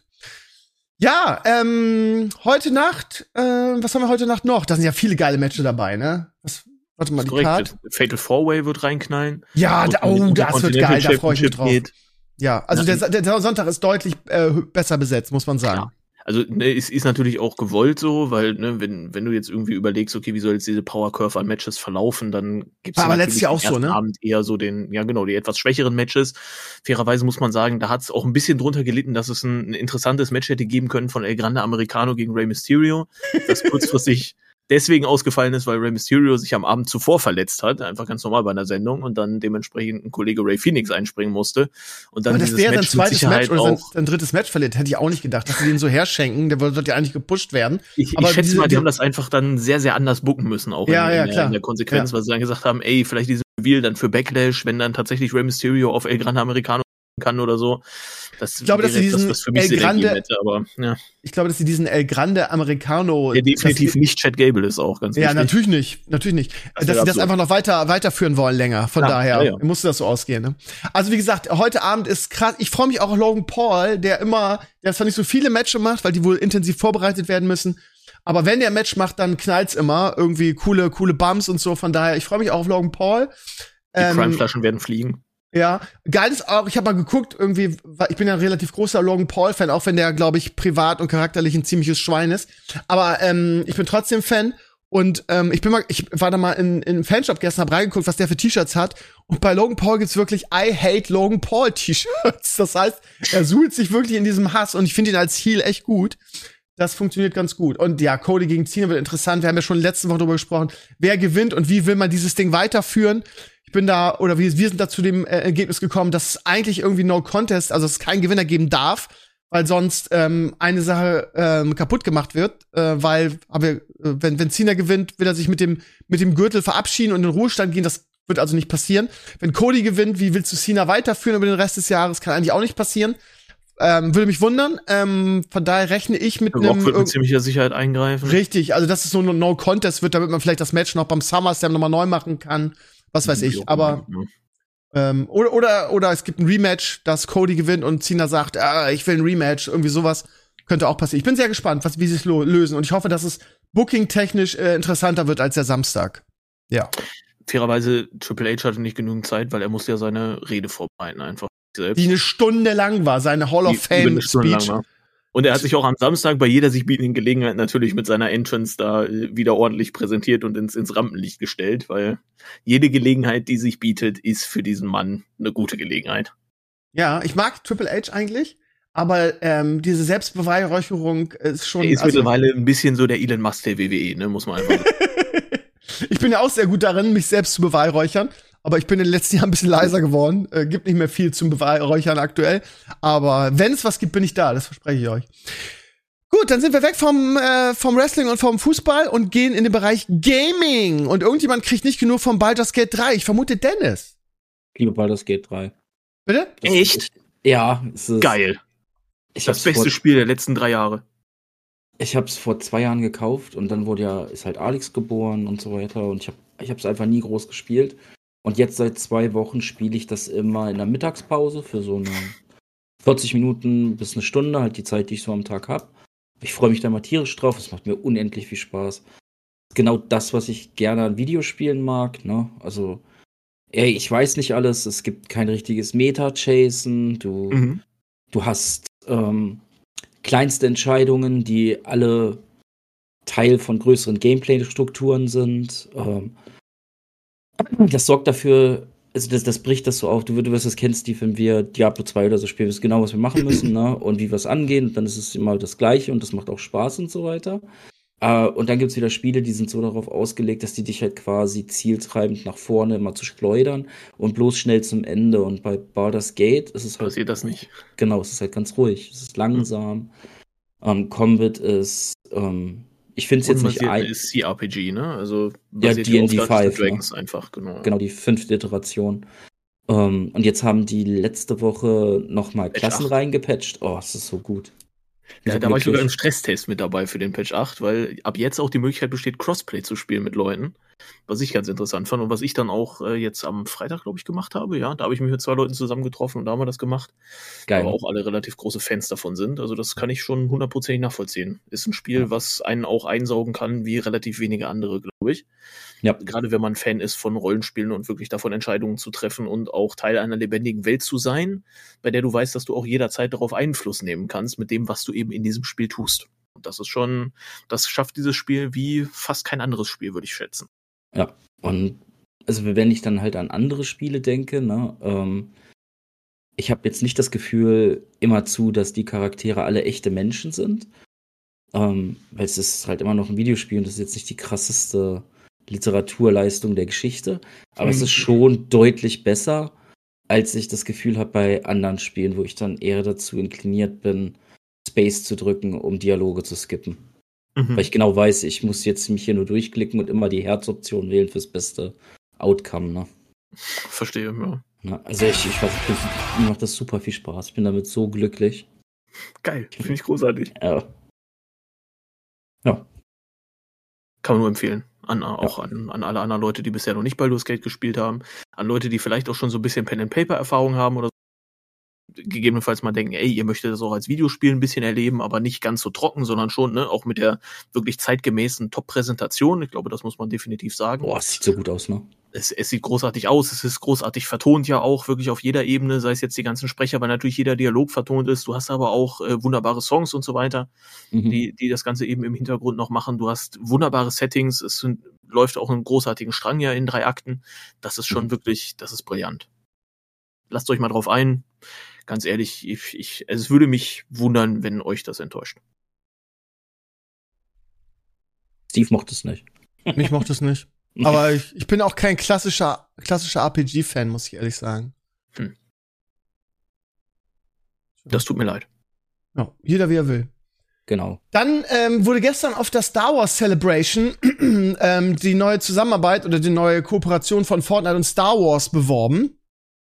Ja, ähm, heute Nacht, äh, was haben wir heute Nacht noch? Da sind ja viele geile Matches dabei, ne? Was, warte mal, Das ist die korrekt. Card. Fatal Four-Way wird reinknallen. Ja, da, Und- oh, und der das wird Continental geil, da freue ich mich Championship drauf. geht. Ja, also Ja. der, der, der Sonntag ist deutlich äh, besser besetzt, muss man sagen. Ja. Also ne, es ist natürlich auch gewollt so, weil ne, wenn wenn du jetzt irgendwie überlegst, okay, wie soll jetzt diese Power Curve an Matches verlaufen, dann gibt's War ja aber natürlich letztes Jahr auch am so, ersten ne? Abend eher so den, ja genau, die etwas schwächeren Matches. Fairerweise muss man sagen, da hat's auch ein bisschen drunter gelitten, dass es ein, ein interessantes Match hätte geben können von El Grande Americano gegen Rey Mysterio, das kurzfristig deswegen ausgefallen ist, weil Rey Mysterio sich am Abend zuvor verletzt hat, einfach ganz normal bei einer Sendung und dann dementsprechend ein Kollege Ray Phoenix einspringen musste und dann Aber dass dieses der sein Match mit zweites Sicherheit Match oder sein, auch. sein drittes Match verliert, hätte ich auch nicht gedacht, dass sie den so herschenken. Der sollte ja eigentlich gepusht werden. Ich, Aber ich schätze diese- mal, die die- haben das einfach dann sehr, sehr anders booken müssen, auch Ja, in, in, ja, der, klar. in der Konsequenz, weil sie dann gesagt haben, ey, vielleicht diesen Reveal dann für Backlash, wenn dann tatsächlich Rey Mysterio auf El Grande Americano kann oder so. Das ich glaube, dass sie wäre etwas, diesen was für mich El Sinn Grande, ergeben hätte, aber ja. ich glaube, dass sie diesen El Grande Americano, Der definitiv dass, nicht Chad Gable ist auch ganz ja, wichtig. natürlich nicht, natürlich nicht, Das dass wäre sie das absurd. einfach noch weiter weiterführen wollen länger. Von Ja, daher ja, ja. musste das so ausgehen. Ne? Also wie gesagt, heute Abend ist krass. Ich freue mich auch auf Logan Paul, der immer, der zwar nicht so viele Matches macht, weil die wohl intensiv vorbereitet werden müssen. Aber wenn der Match macht, dann knallt's immer. Irgendwie coole, coole Bumps und so. Von daher, ich freue mich auch auf Logan Paul. Die Ähm, Crime-Flaschen werden fliegen. Ja, geil ist auch, ich habe mal geguckt, irgendwie, weil ich bin ja ein relativ großer Logan Paul-Fan, auch wenn der, glaube ich, privat und charakterlich ein ziemliches Schwein ist. Aber ähm, ich bin trotzdem Fan. Und ähm, ich bin mal, ich war da mal in, in einem Fanshop gestern, hab reingeguckt, was der für T-Shirts hat. Und bei Logan Paul gibt's wirklich I Hate Logan Paul T-Shirts. Das heißt, er suhlt sich wirklich in diesem Hass und ich finde ihn als Heel echt gut. Das funktioniert ganz gut. Und ja, Cody gegen Cena wird interessant. Wir haben ja schon letzte Woche darüber gesprochen, wer gewinnt und wie will man dieses Ding weiterführen. Ich bin da, oder wir, wir sind da zu dem äh, Ergebnis gekommen, dass es eigentlich irgendwie No Contest, also dass es keinen Gewinner geben darf, weil sonst ähm, eine Sache ähm, kaputt gemacht wird, äh, weil, aber äh, wenn wenn Cena gewinnt, will er sich mit dem mit dem Gürtel verabschieden und in den Ruhestand gehen. Das wird also nicht passieren. Wenn Cody gewinnt, wie willst du Cena weiterführen über den Rest des Jahres? Kann eigentlich auch nicht passieren. Ähm, würde mich wundern. Ähm, von daher rechne ich mit Rock einem wird mit ziemlicher Sicherheit eingreifen. richtig. Also dass es so ein No Contest wird, damit man vielleicht das Match noch beim SummerSlam nochmal neu machen kann. Was weiß ich. Aber Ähm, oder, oder, oder es gibt ein Rematch, dass Cody gewinnt und Cena sagt, ah, ich will ein Rematch, irgendwie sowas. Könnte auch passieren. Ich bin sehr gespannt, was, wie sie es lo- lösen. Und ich hoffe, dass es booking-technisch äh, interessanter wird als der Samstag. Ja. Fairerweise, Triple H hatte nicht genügend Zeit, weil er musste ja seine Rede vorbereiten einfach selbst. Die eine Stunde lang war, seine Hall of Die über eine Stunde Fame-Speech. lang war. Und er hat sich auch am Samstag bei jeder sich bietenden Gelegenheit natürlich mit seiner Entrance da äh, wieder ordentlich präsentiert und ins, ins Rampenlicht gestellt, weil jede Gelegenheit, die sich bietet, ist für diesen Mann eine gute Gelegenheit. Ja, ich mag Triple H eigentlich, aber ähm, diese Selbstbeweihräucherung ist schon. Er ist also, mittlerweile ein bisschen so der Elon Musk der W W E, ne, muss man einfach sagen. ich bin ja auch sehr gut darin, mich selbst zu beweihräuchern. Aber ich bin in den letzten Jahren ein bisschen leiser geworden. Äh, gibt nicht mehr viel zum Beweihräuchern aktuell. Aber wenn es was gibt, bin ich da. Das verspreche ich euch. Gut, dann sind wir weg vom, äh, vom Wrestling und vom Fußball und gehen in den Bereich Gaming. Und irgendjemand kriegt nicht genug vom Baldur's Gate drei. Ich vermute Dennis. Ich liebe Baldur's Gate drei. Bitte? Das Echt? Ist, ja. Es ist, Geil. Ich Das hab's beste vor, Spiel der letzten drei Jahre. Ich habe es vor zwei Jahren gekauft und dann wurde ja, ist halt Alex geboren und so weiter. Und ich habe ich es einfach nie groß gespielt. Und jetzt seit zwei Wochen spiele ich das immer in der Mittagspause für so eine vierzig Minuten bis eine Stunde, halt die Zeit, die ich so am Tag habe. Ich freue mich da mal tierisch drauf, es macht mir unendlich viel Spaß. Genau das, was ich gerne an Videospielen mag, ne? Also, ey, ich weiß nicht alles, es gibt kein richtiges Meta-Chasen, du, Mhm. du hast ähm, kleinste Entscheidungen, die alle Teil von größeren Gameplay-Strukturen sind. Ähm, Das sorgt dafür, also das, das bricht das so auf. Du, du wirst das kennen, Steve, wenn wir Diablo zwei oder so spielen, wissen genau, was wir machen müssen, ne? Und wie wir es angehen. Und dann ist es immer das Gleiche und das macht auch Spaß und so weiter. Äh, und dann gibt es wieder Spiele, die sind so darauf ausgelegt, dass die dich halt quasi zieltreibend nach vorne immer zu schleudern und bloß schnell zum Ende. Und bei Baldur's Gate ist es halt. Passiert das nicht. Genau, es ist halt ganz ruhig. Es ist langsam. Ähm, Combat ist. Ähm, Ich finde es jetzt nicht ein. Ist C R P G, ne? Also Ja, basiert D and D auf Dungeons and fünf, Dragons einfach, genau. Genau, die fünfte Iteration. Ähm, und jetzt haben die letzte Woche nochmal Patch Klassen acht. reingepatcht. Oh, es ist so gut. Ja, So da war ich sogar im glücklich. Stresstest mit dabei für den Patch acht, weil ab jetzt auch die Möglichkeit besteht, Crossplay zu spielen mit Leuten. Was ich ganz interessant fand und was ich dann auch äh, jetzt am Freitag, glaube ich, gemacht habe. Ja, da habe ich mich mit zwei Leuten zusammengetroffen und da haben wir das gemacht. Geil. Aber auch alle relativ große Fans davon sind. Also das kann ich schon hundertprozentig nachvollziehen. Ist ein Spiel, was einen auch einsaugen kann, wie relativ wenige andere, glaube ich. Ja. Gerade wenn man Fan ist von Rollenspielen und wirklich davon Entscheidungen zu treffen und auch Teil einer lebendigen Welt zu sein, bei der du weißt, dass du auch jederzeit darauf Einfluss nehmen kannst mit dem, was du eben in diesem Spiel tust. Und das ist schon, das schafft dieses Spiel wie fast kein anderes Spiel, würde ich schätzen. Ja, und also wenn ich dann halt an andere Spiele denke, ne, ähm, ich habe jetzt nicht das Gefühl immerzu, dass die Charaktere alle echte Menschen sind, ähm, weil es ist halt immer noch ein Videospiel und das ist jetzt nicht die krasseste Literaturleistung der Geschichte, aber es ist schon deutlich besser, als ich das Gefühl habe bei anderen Spielen, wo ich dann eher dazu inkliniert bin, Space zu drücken, um Dialoge zu skippen. Mhm. Weil ich genau weiß, ich muss jetzt mich hier nur durchklicken und immer die Herzoption wählen fürs beste Outcome, ne? Verstehe, ja. Ne? Also ich, ich weiß, ich, mir macht das super viel Spaß. Ich bin damit so glücklich. Geil, finde ich großartig. Ja. Ja. Kann man nur empfehlen. An, auch an, an alle anderen Leute, die bisher noch nicht Baldur's Gate gespielt haben. An Leute, die vielleicht auch schon so ein bisschen Pen-and-Paper-Erfahrung haben oder gegebenenfalls mal denken, ey, ihr möchtet das auch als Videospiel ein bisschen erleben, aber nicht ganz so trocken, sondern schon, ne, auch mit der wirklich zeitgemäßen Top-Präsentation. Ich glaube, das muss man definitiv sagen. Boah, es sieht so gut aus, ne? Es, es sieht großartig aus, es ist großartig vertont ja auch, wirklich auf jeder Ebene, sei es jetzt die ganzen Sprecher, weil natürlich jeder Dialog vertont ist. Du hast aber auch äh, wunderbare Songs und so weiter, mhm. die, die das Ganze eben im Hintergrund noch machen. Du hast wunderbare Settings, es sind, läuft auch einen großartigen Strang ja in drei Akten. Das ist schon mhm. wirklich, das ist brillant. Lasst euch mal drauf ein. Ganz ehrlich, ich, ich, es würde mich wundern, wenn euch das enttäuscht. Steve mochte es nicht. Mich mochte es nicht. Aber ich, ich bin auch kein klassischer, klassischer R P G-Fan, muss ich ehrlich sagen. Hm. Das tut mir leid. Ja, jeder wie er will. Genau. Dann ähm, wurde gestern auf der Star Wars Celebration ähm, die neue Zusammenarbeit oder die neue Kooperation von Fortnite und Star Wars beworben.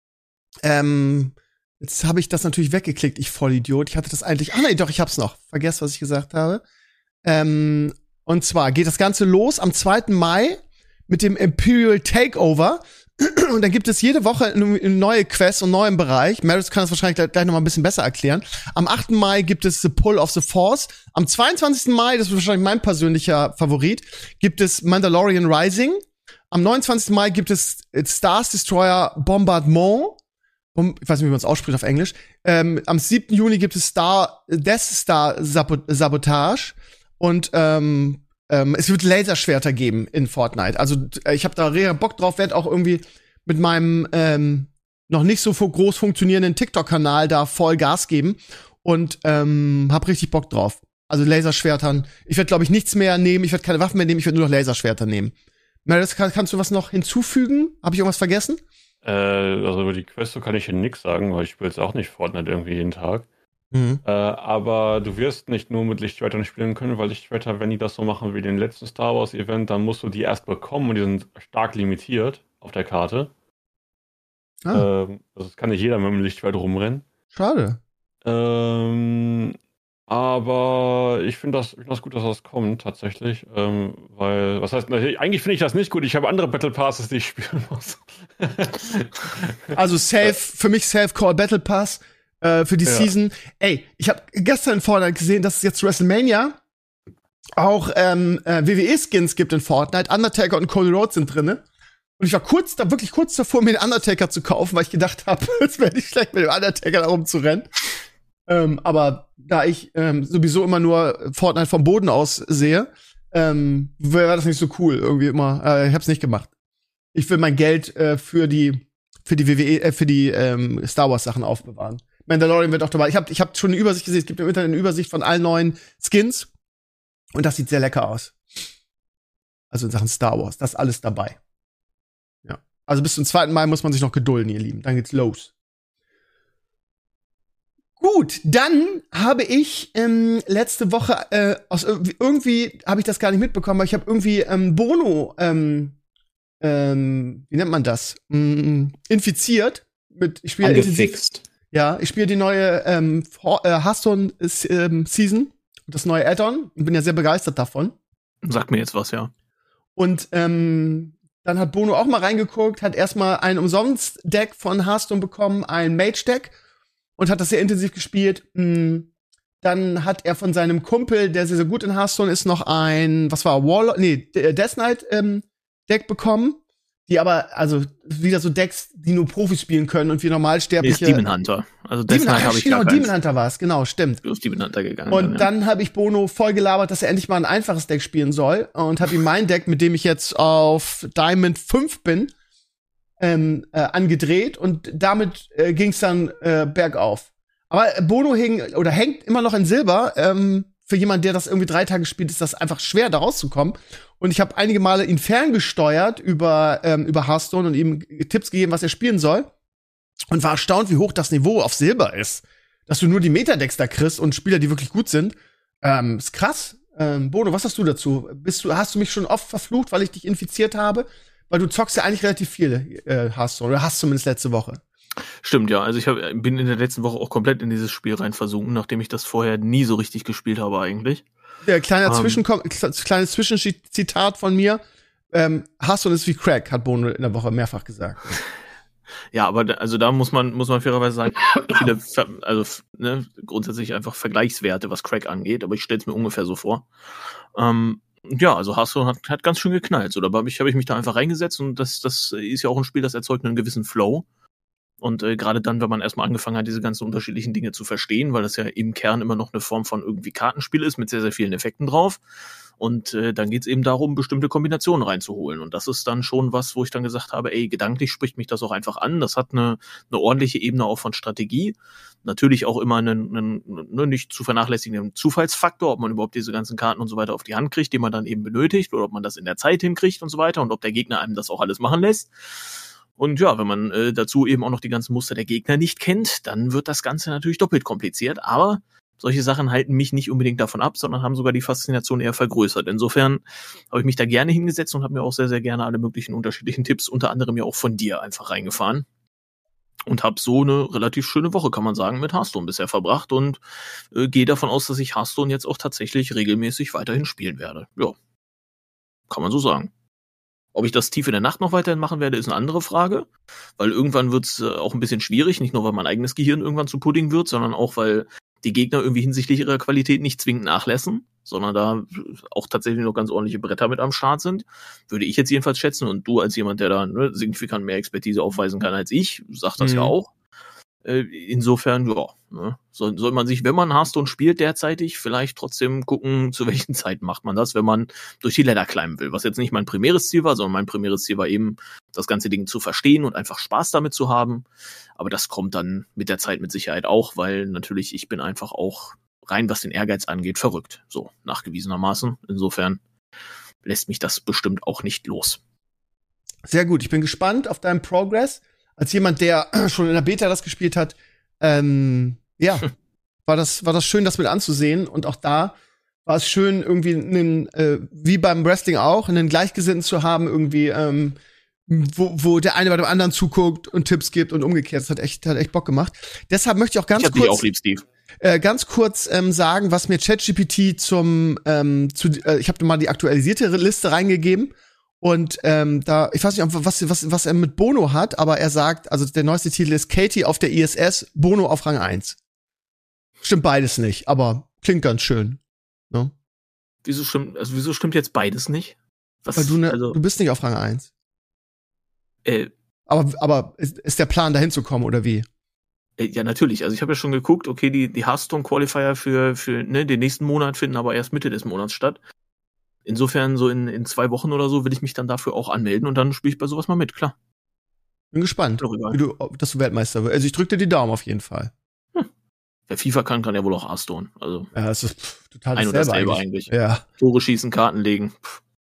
Ähm, jetzt habe ich das natürlich weggeklickt, ich Vollidiot. Ich hatte das eigentlich, ah nee, doch, ich hab's noch. Vergesst, was ich gesagt habe. Ähm, und zwar geht das Ganze los am zweiten Mai mit dem Imperial Takeover. Und dann gibt es jede Woche eine neue Quest und neuen Bereich. Meredith kann das wahrscheinlich gleich, gleich noch mal ein bisschen besser erklären. Am achten Mai gibt es The Pull of the Force. Am zweiundzwanzigsten Mai, das ist wahrscheinlich mein persönlicher Favorit, gibt es Mandalorian Rising. Am neunundzwanzigsten Mai gibt es Stars Destroyer Bombardment. Ich weiß nicht, wie man es ausspricht auf Englisch. Ähm, am siebten Juni gibt es Star Death Star Sabotage. Und ähm, Ähm, es wird Laserschwerter geben in Fortnite. Also ich habe da richtig Bock drauf, werde auch irgendwie mit meinem ähm, noch nicht so groß funktionierenden TikTok-Kanal da voll Gas geben und ähm, hab richtig Bock drauf. Also Laserschwertern. Ich werde, glaube ich, nichts mehr nehmen. Ich werde keine Waffen mehr nehmen. Ich werde nur noch Laserschwerter nehmen. Meredith, kann, kannst du was noch hinzufügen? Habe ich irgendwas vergessen? Äh, also über die Quest kann ich hier nichts sagen, weil ich spiele jetzt auch nicht Fortnite irgendwie jeden Tag. Mhm. Äh, aber du wirst nicht nur mit Lichtschwertern spielen können, weil Lichtschwerter, wenn die das so machen wie den letzten Star Wars Event, dann musst du die erst bekommen und die sind stark limitiert auf der Karte. Ah. Ähm, also es kann nicht jeder mit dem Lichtschwert rumrennen. Schade. Ähm, aber ich finde das, find das gut, dass das kommt, tatsächlich. Ähm, weil, was heißt, eigentlich finde ich das nicht gut. Ich habe andere Battle Passes, die ich spielen muss. Also safe, für mich Self-Call Battle Pass. Für die ja. Season. Ey, ich habe gestern in Fortnite gesehen, dass es jetzt WrestleMania auch ähm, äh, W W E-Skins gibt in Fortnite. Undertaker und Cody Rhodes sind drinne. Und ich war kurz da, wirklich kurz davor, mir den Undertaker zu kaufen, weil ich gedacht habe, es wäre nicht schlecht, mit dem Undertaker da rumzurennen. Ähm, aber da ich ähm, sowieso immer nur Fortnite vom Boden aus sehe, ähm, wäre das nicht so cool. Irgendwie immer. Äh, ich hab's nicht gemacht. Ich will mein Geld äh, für die für die W W E, äh, für die ähm, Star Wars Sachen aufbewahren. Mandalorian wird auch dabei. Ich habe ich hab schon eine Übersicht gesehen. Es gibt im Internet eine Übersicht von allen neuen Skins. Und das sieht sehr lecker aus. Also in Sachen Star Wars. Das ist alles dabei. Ja. Also bis zum zweiten Mai muss man sich noch gedulden, ihr Lieben. Dann geht's los. Gut, dann habe ich ähm, letzte Woche äh, aus irgendwie habe ich das gar nicht mitbekommen, aber ich habe irgendwie ähm, Bono ähm, ähm, wie nennt man das? Mm, infiziert. Mit, ich spiele Angefixt. Ja, ich spiele die neue ähm, Hearthstone-Season, ähm, das neue Add-on und bin ja sehr begeistert davon. Sag mir jetzt was, ja. Und ähm, dann hat Bono auch mal reingeguckt, hat erstmal ein Umsonst-Deck von Hearthstone bekommen, ein Mage-Deck und hat das sehr intensiv gespielt. Dann hat er von seinem Kumpel, der sehr, sehr gut in Hearthstone ist, noch ein, was war, Warlock, nee, Death Knight ähm, Deck bekommen. Die aber, also, wieder so Decks, die nur Profis spielen können und wir Normalsterbliche. Nee, Demon Hunter. Also, Death Knight habe ich genau, gar Demon Hunter war es, genau, stimmt. Du bist Demon Hunter gegangen. Und ja. dann habe ich Bono voll gelabert, dass er endlich mal ein einfaches Deck spielen soll und habe ihm mein Deck, mit dem ich jetzt auf Diamond fünf bin, ähm, äh, angedreht und damit äh, ging's dann äh, bergauf. Aber Bono hing oder hängt immer noch in Silber. Ähm, für jemanden, der das irgendwie drei Tage spielt, ist das einfach schwer, da rauszukommen. Und ich habe einige Male ihn ferngesteuert über ähm, über Hearthstone und ihm Tipps gegeben, was er spielen soll. Und war erstaunt, wie hoch das Niveau auf Silber ist. Dass du nur die Metadecks da kriegst und Spieler, die wirklich gut sind. Ähm, ist krass. Ähm, Bono, was hast du dazu? Bist du, hast du mich schon oft verflucht, weil ich dich infiziert habe? Weil du zockst ja eigentlich relativ viel äh, Hearthstone. Oder hast zumindest letzte Woche. Stimmt, ja. Also ich hab, bin in der letzten Woche auch komplett in dieses Spiel rein versunken, nachdem ich das vorher nie so richtig gespielt habe eigentlich. Der kleine Ähm. Zwischenkom kleines Zwischenzitat von mir. Ähm, Hearthstone ist wie Crack, hat Bono in der Woche mehrfach gesagt. Ja, aber da, also da muss man muss man fairerweise sagen, viele, Ver- also ne, grundsätzlich einfach Vergleichswerte, was Crack angeht, aber ich stelle es mir ungefähr so vor. Ähm, ja, also Hearthstone hat, hat ganz schön geknallt. So, da habe ich, hab ich mich da einfach reingesetzt und das, das ist ja auch ein Spiel, das erzeugt einen gewissen Flow. Und äh, gerade dann, wenn man erstmal angefangen hat, diese ganzen unterschiedlichen Dinge zu verstehen, weil das ja im Kern immer noch eine Form von irgendwie Kartenspiel ist mit sehr, sehr vielen Effekten drauf. Und äh, dann geht's eben darum, bestimmte Kombinationen reinzuholen. Und das ist dann schon was, wo ich dann gesagt habe, ey, gedanklich spricht mich das auch einfach an. Das hat eine, eine ordentliche Ebene auch von Strategie. Natürlich auch immer einen, einen, einen nicht zu vernachlässigenden Zufallsfaktor, ob man überhaupt diese ganzen Karten und so weiter auf die Hand kriegt, die man dann eben benötigt, oder ob man das in der Zeit hinkriegt und so weiter und ob der Gegner einem das auch alles machen lässt. Und ja, wenn man äh, dazu eben auch noch die ganzen Muster der Gegner nicht kennt, dann wird das Ganze natürlich doppelt kompliziert. Aber solche Sachen halten mich nicht unbedingt davon ab, sondern haben sogar die Faszination eher vergrößert. Insofern habe ich mich da gerne hingesetzt und habe mir auch sehr, sehr gerne alle möglichen unterschiedlichen Tipps, unter anderem ja auch von dir, einfach reingefahren. Und habe so eine relativ schöne Woche, kann man sagen, mit Hearthstone bisher verbracht und äh, gehe davon aus, dass ich Hearthstone jetzt auch tatsächlich regelmäßig weiterhin spielen werde. Ja, kann man so sagen. Ob ich das tief in der Nacht noch weiterhin machen werde, ist eine andere Frage, weil irgendwann wird es äh, auch ein bisschen schwierig, nicht nur, weil mein eigenes Gehirn irgendwann zu Pudding wird, sondern auch, weil die Gegner irgendwie hinsichtlich ihrer Qualität nicht zwingend nachlassen, sondern da auch tatsächlich noch ganz ordentliche Bretter mit am Start sind, würde ich jetzt jedenfalls schätzen. Und du als jemand, der da ne, signifikant mehr Expertise aufweisen kann als ich, sagt das Mhm. ja auch. Äh, insofern, ja, ne, soll, soll man sich, wenn man Hearthstone spielt derzeitig, vielleicht trotzdem gucken, zu welchen Zeiten macht man das, wenn man durch die Ladder climben will. Was jetzt nicht mein primäres Ziel war, sondern mein primäres Ziel war eben, das ganze Ding zu verstehen und einfach Spaß damit zu haben. Aber das kommt dann mit der Zeit mit Sicherheit auch, weil natürlich ich bin einfach auch rein, was den Ehrgeiz angeht, verrückt. So, nachgewiesenermaßen. Insofern lässt mich das bestimmt auch nicht los. Sehr gut, ich bin gespannt auf deinen Progress. Als jemand, der schon in der Beta das gespielt hat, ähm, ja, war das, war das schön, das mit anzusehen. Und auch da war es schön, irgendwie einen, äh, wie beim Wrestling auch, einen Gleichgesinnten zu haben, irgendwie, ähm, wo, wo der eine bei dem anderen zuguckt und Tipps gibt und umgekehrt. Das hat echt, hat echt Bock gemacht. Deshalb möchte ich auch ganz ich hab dich kurz, auch lieb, Steve. äh, ganz kurz ähm, sagen, was mir ChatGPT zum, ähm, zu, äh, ich habe mal die aktualisierte Liste reingegeben. Und ähm, da, ich weiß nicht, was, was, was er mit Bono hat, aber er sagt, also der neueste Titel ist Katie auf der I S S, Bono auf Rang eins. Stimmt beides nicht, aber klingt ganz schön. Ne? Wieso stimmt, also wieso stimmt jetzt beides nicht? Was, Weil du, ne, also, du bist nicht auf Rang eins. äh, Aber, aber ist, ist der Plan, dahin zu kommen, oder wie? äh, ja, natürlich. Also ich habe ja schon geguckt, okay, die, die Hearthstone-Qualifier für, für ne, den nächsten Monat finden aber erst Mitte des Monats statt. Insofern, so in, in zwei Wochen oder so, will ich mich dann dafür auch anmelden und dann spiele ich bei sowas mal mit, klar. Bin gespannt, Doch egal. wie du, ob- dass du Weltmeister wirst. Also ich drück dir die Daumen auf jeden Fall. Wer FIFA kann, kann ja wohl auch Hearthstone. Also Ja, es ist pff, total ein und dasselbe dasselbe eigentlich. eigentlich. Ja. Tore schießen, Karten legen. Pff.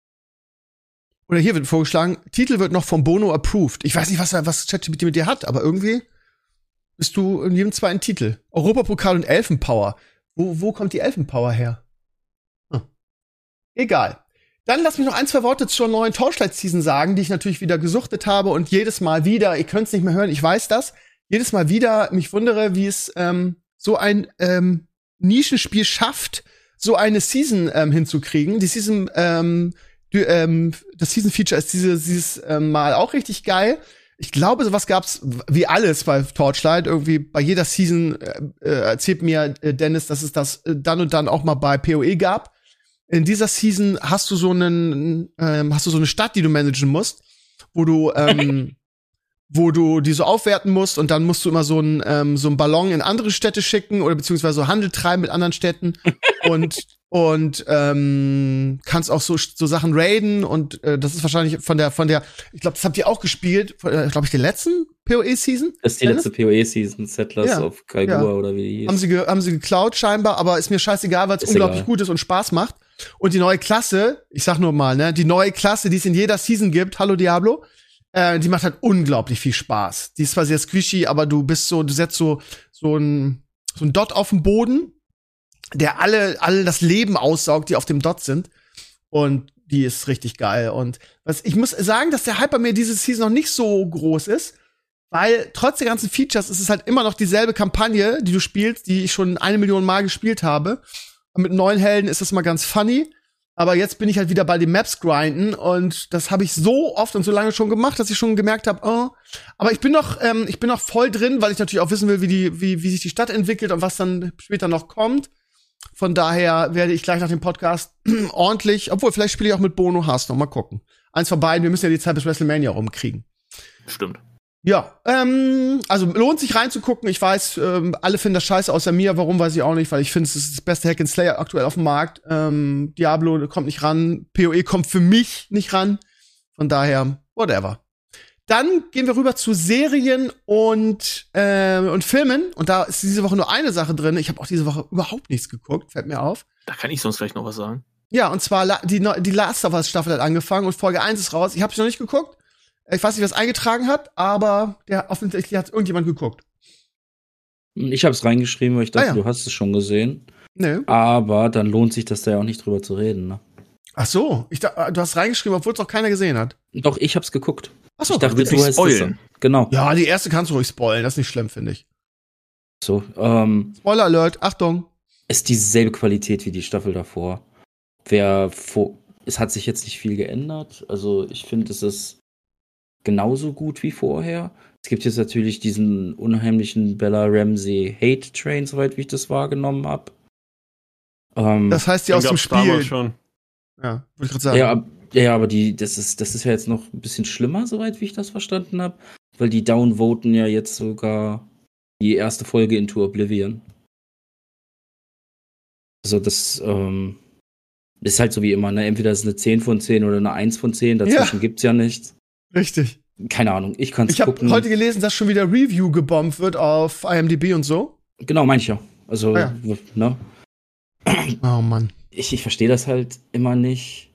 Oder hier wird vorgeschlagen, Titel wird noch vom Bono approved. Ich weiß nicht, was, was ChatGPT mit dir hat, aber irgendwie bist du in jedem zweiten Titel. Europapokal und Elfenpower. Wo, wo kommt die Elfenpower her? Hm. Egal. Dann lass mich noch ein, zwei Worte zur neuen Torchlight-Season sagen, die ich natürlich wieder gesuchtet habe und jedes Mal wieder, ihr könnt es nicht mehr hören, ich weiß das, jedes Mal wieder mich wundere, wie es ähm, so ein ähm, Nischenspiel schafft, so eine Season ähm, hinzukriegen. Die Season, ähm, die, ähm, das Season-Feature ist diese, dieses ähm, Mal auch richtig geil. Ich glaube, sowas gab's wie alles bei Torchlight. Irgendwie bei jeder Season äh, äh, erzählt mir äh, Dennis, dass es das äh, dann und dann auch mal bei P O E gab. In dieser Season hast du so einen, ähm, hast du so eine Stadt, die du managen musst, wo du, ähm, wo du die so aufwerten musst und dann musst du immer so einen, ähm, so einen Ballon in andere Städte schicken oder beziehungsweise so Handel treiben mit anderen Städten und und ähm, kannst auch so so Sachen raiden und äh, das ist wahrscheinlich von der von der, ich glaube, das habt ihr auch gespielt, äh, glaube ich, der letzten P O E-Season. Das ist die letzte P O E-Season, Settlers Ja. of Kaigua Ja. oder wie die hieß. Haben sie, ge haben sie geklaut scheinbar, aber ist mir scheißegal, weil es Ist unglaublich egal. gut ist und Spaß macht. Und die neue Klasse, ich sag nur mal, ne, die neue Klasse, die es in jeder Season gibt, Hallo Diablo, äh, die macht halt unglaublich viel Spaß. Die ist zwar sehr squishy, aber du bist so, du setzt so so ein so ein Dot auf den Boden, der alle alle das Leben aussaugt, die auf dem Dot sind. Und die ist richtig geil. Und was ich muss sagen, dass der Hype bei mir diese Season noch nicht so groß ist. weil trotz der ganzen Features ist es halt immer noch dieselbe Kampagne, die du spielst, die ich schon eine Million Mal gespielt habe. Und mit neuen Helden ist das mal ganz funny. Aber jetzt bin ich halt wieder bei den Maps grinden und das habe ich so oft und so lange schon gemacht, dass ich schon gemerkt habe, oh. Aber ich bin noch, ähm, ich bin noch voll drin, weil ich natürlich auch wissen will, wie die, wie, wie sich die Stadt entwickelt und was dann später noch kommt. Von daher werde ich gleich nach dem Podcast ordentlich, obwohl vielleicht spiele ich auch mit Bono Haas noch mal gucken. Eins von beiden, wir müssen ja die Zeit bis WrestleMania rumkriegen. Stimmt. Ja, ähm, also lohnt sich reinzugucken. Ich weiß, ähm, alle finden das scheiße außer mir. Warum, weiß ich auch nicht, weil ich finde, es ist das beste Hack and Slay aktuell auf dem Markt. Ähm, Diablo kommt nicht ran. P O E kommt für mich nicht ran. Von daher, whatever. Dann gehen wir rüber zu Serien und, äh, und Filmen. Und da ist diese Woche nur eine Sache drin. Ich habe auch diese Woche überhaupt nichts geguckt, fällt mir auf. Da kann ich sonst vielleicht noch was sagen. Ja, und zwar la- die, die Last of Us Staffel hat angefangen und Folge eins ist raus. Ich habe sie noch nicht geguckt. Ich weiß nicht, wer es eingetragen hat, aber der offensichtlich hat irgendjemand geguckt. Ich habe es reingeschrieben, weil ich dachte, Ah, ja. du hast es schon gesehen. Nö. Aber dann lohnt sich das da ja auch nicht drüber zu reden, ne? Ach so, ich da, du hast reingeschrieben, obwohl es noch keiner gesehen hat. Doch, ich hab's geguckt. Ach so, Ich dachte, willst du nicht hast spoilen. es. Genau. ja, die erste kannst du ruhig spoilen, das ist nicht schlimm, finde ich. So, ähm, Spoiler Alert, Achtung. ist dieselbe Qualität wie die Staffel davor. Wer vor, es hat sich jetzt nicht viel geändert. Also ich finde, es ist genauso gut wie vorher. Es gibt jetzt natürlich diesen unheimlichen Bella Ramsey Hate Train, soweit wie ich das wahrgenommen habe. Ähm, Das heißt, die Den aus dem gab's damals Spiel. schon. Ja, würde ich gerade sagen. ja, ab- ja, aber die, das ist, das ist ja jetzt noch ein bisschen schlimmer, soweit wie ich das verstanden habe. Weil die downvoten ja jetzt sogar die erste Folge Into Oblivion. Also das, ähm, ist halt so wie immer, ne? Entweder ist es eine zehn von zehn oder eine eins von zehn, dazwischen Ja. gibt's ja nichts. Richtig. Keine Ahnung, ich kann's Ich habe gucken. heute gelesen, dass schon wieder Review gebombt wird auf I M D B und so. Genau, mancher. Also, Ah, ne? Oh Mann. Ich, ich verstehe das halt immer nicht.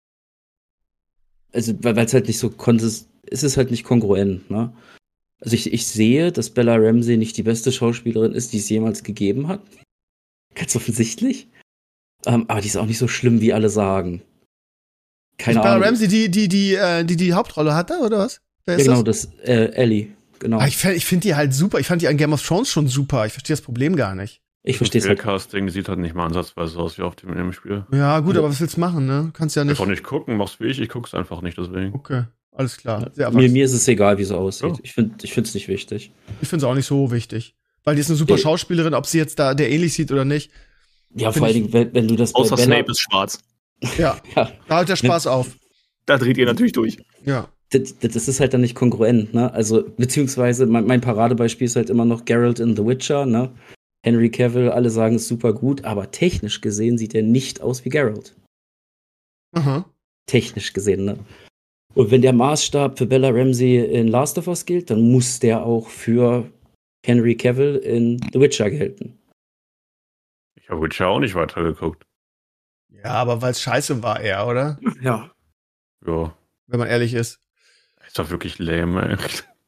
Also, weil es halt nicht so konsis es ist halt nicht kongruent, ne? Also ich, ich sehe, dass Bella Ramsey nicht die beste Schauspielerin ist, die es jemals gegeben hat. Ganz offensichtlich. Ähm, aber die ist auch nicht so schlimm, wie alle sagen. Keine Bella Ahnung. Ramsey, die die die äh, die die Hauptrolle hatte oder was? Wer Ja, ist genau, das? das, äh, Ellie. Genau. Ah, ich fänd- ich finde die halt super. Ich fand die an Game of Thrones schon super. Ich verstehe das Problem gar nicht. Ich verstehe es Das halt. Casting sieht halt nicht mal ansatzweise aus wie auf dem, in dem Spiel. Ja, gut, Also- aber was willst du machen, ne? Kannst ja nicht. Einfach nicht gucken, machst wie ich, ich guck's einfach nicht, deswegen. Okay, alles klar. Sehr Mir, erwachsen. mir ist es egal, wie sie aussieht. Ja. Ich finde ich es nicht wichtig. Ich finde es auch nicht so wichtig. Weil die ist eine super Nee. Schauspielerin, ob sie jetzt da der ähnlich sieht oder nicht. Ja, Find vor allen ich- Dingen, wenn, wenn du das bei Außer Bella, Snape ist schwarz. Ja, ja, da hört der Spaß auf. Da dreht ihr natürlich durch. Ja. das, das ist halt dann nicht kongruent, ne? Also, beziehungsweise, mein, mein Paradebeispiel ist halt immer noch Geralt in The Witcher, ne? Henry Cavill, alle sagen, es ist super gut, aber technisch gesehen sieht er nicht aus wie Geralt. Aha. Technisch gesehen, ne? Und wenn der Maßstab für Bella Ramsey in Last of Us gilt, dann muss der auch für Henry Cavill in The Witcher gelten. Ich habe Witcher auch nicht weitergeguckt. Ja, aber weil es scheiße war eher, oder? Ja. Ja. Wenn man ehrlich ist. Ist doch wirklich lame, ey.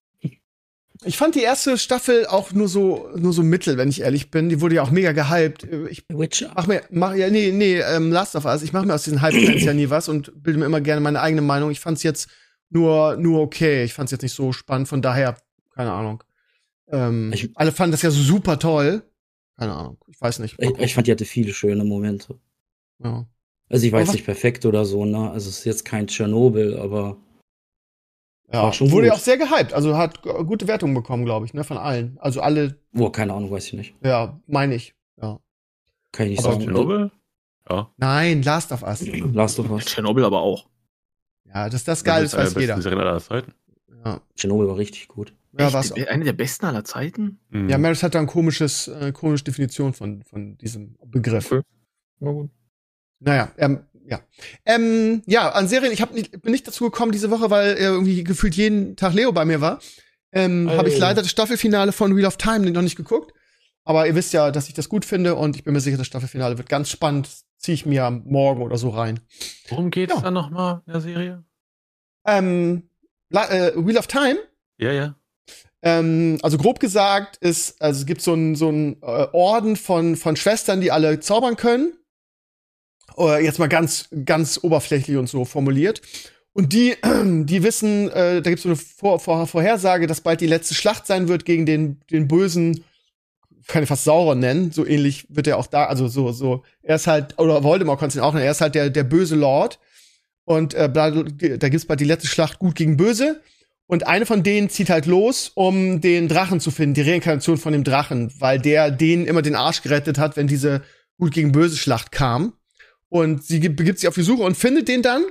Ich fand die erste Staffel auch nur so, nur so mittel, wenn ich ehrlich bin. Die wurde ja auch mega gehypt. Ich Witcher. mach mir, mach, ja, nee, nee, ähm, Last of Us. Ich mache mir aus diesen Hype-Fans ja nie was und bilde mir immer gerne meine eigene Meinung. Ich fand's jetzt nur, nur okay. Ich fand's jetzt nicht so spannend. Von daher, keine Ahnung. Ähm, Ich- alle fanden das ja so super toll. Keine Ahnung. Ich weiß nicht. Ich, ich fand, die hatte viele schöne Momente. Ja. Also, ich war Aber jetzt was- nicht perfekt oder so, ne? Also, es ist jetzt kein Tschernobyl, aber Ja, War schon wurde ja gut. auch sehr gehypt. Also hat g- gute Wertungen bekommen, glaube ich, ne, von allen. Also alle, oh, keine Ahnung, weiß ich nicht. ja, meine ich. Ja. Kann ich nicht Aber sagen. Tschernobyl? Ja. Nein, Last of Us. Last of Us. Tschernobyl aber auch. Ja, dass das geil ist, eine weiß der jeder. besten Serien aller Zeiten. Ja, Tschernobyl war richtig gut. ja, Echt? war's auch. Eine der besten aller Zeiten? Mhm. Ja, Maris hat da ein komisches, äh, komische Definition von, von diesem Begriff. Okay. Na gut. Naja, ähm, ja. Ähm, ja, an Serien, ich hab nicht, bin nicht dazu gekommen diese Woche, weil äh, irgendwie gefühlt jeden Tag Leo bei mir war. Ähm, Hey. Habe ich leider das Staffelfinale von Wheel of Time noch nicht geguckt. Aber ihr wisst ja, dass ich das gut finde und ich bin mir sicher, das Staffelfinale wird ganz spannend. Ziehe ich mir morgen oder so rein. Worum geht's Ja. da nochmal in der Serie? Ähm, La äh, Wheel of Time, Ja, ja. ähm, also grob gesagt, ist, also es gibt so einen so einen, äh, Orden von, von Schwestern, die alle zaubern können. Oder jetzt mal ganz, ganz oberflächlich und so formuliert. Und die, die wissen, äh, da gibt's so eine Vor Vor Vorhersage, dass bald die letzte Schlacht sein wird gegen den, den bösen, kann ich fast Sauron nennen, so ähnlich wird er auch da, also so, so, er ist halt, oder Voldemort kannst du ihn auch nennen, er ist halt der, der böse Lord. Und äh, da, da gibt's bald die letzte Schlacht gut gegen böse. Und eine von denen zieht halt los, um den Drachen zu finden, die Reinkarnation von dem Drachen, weil der denen immer den Arsch gerettet hat, wenn diese gut gegen böse Schlacht kam. Und sie begibt sich auf die Suche und findet den dann.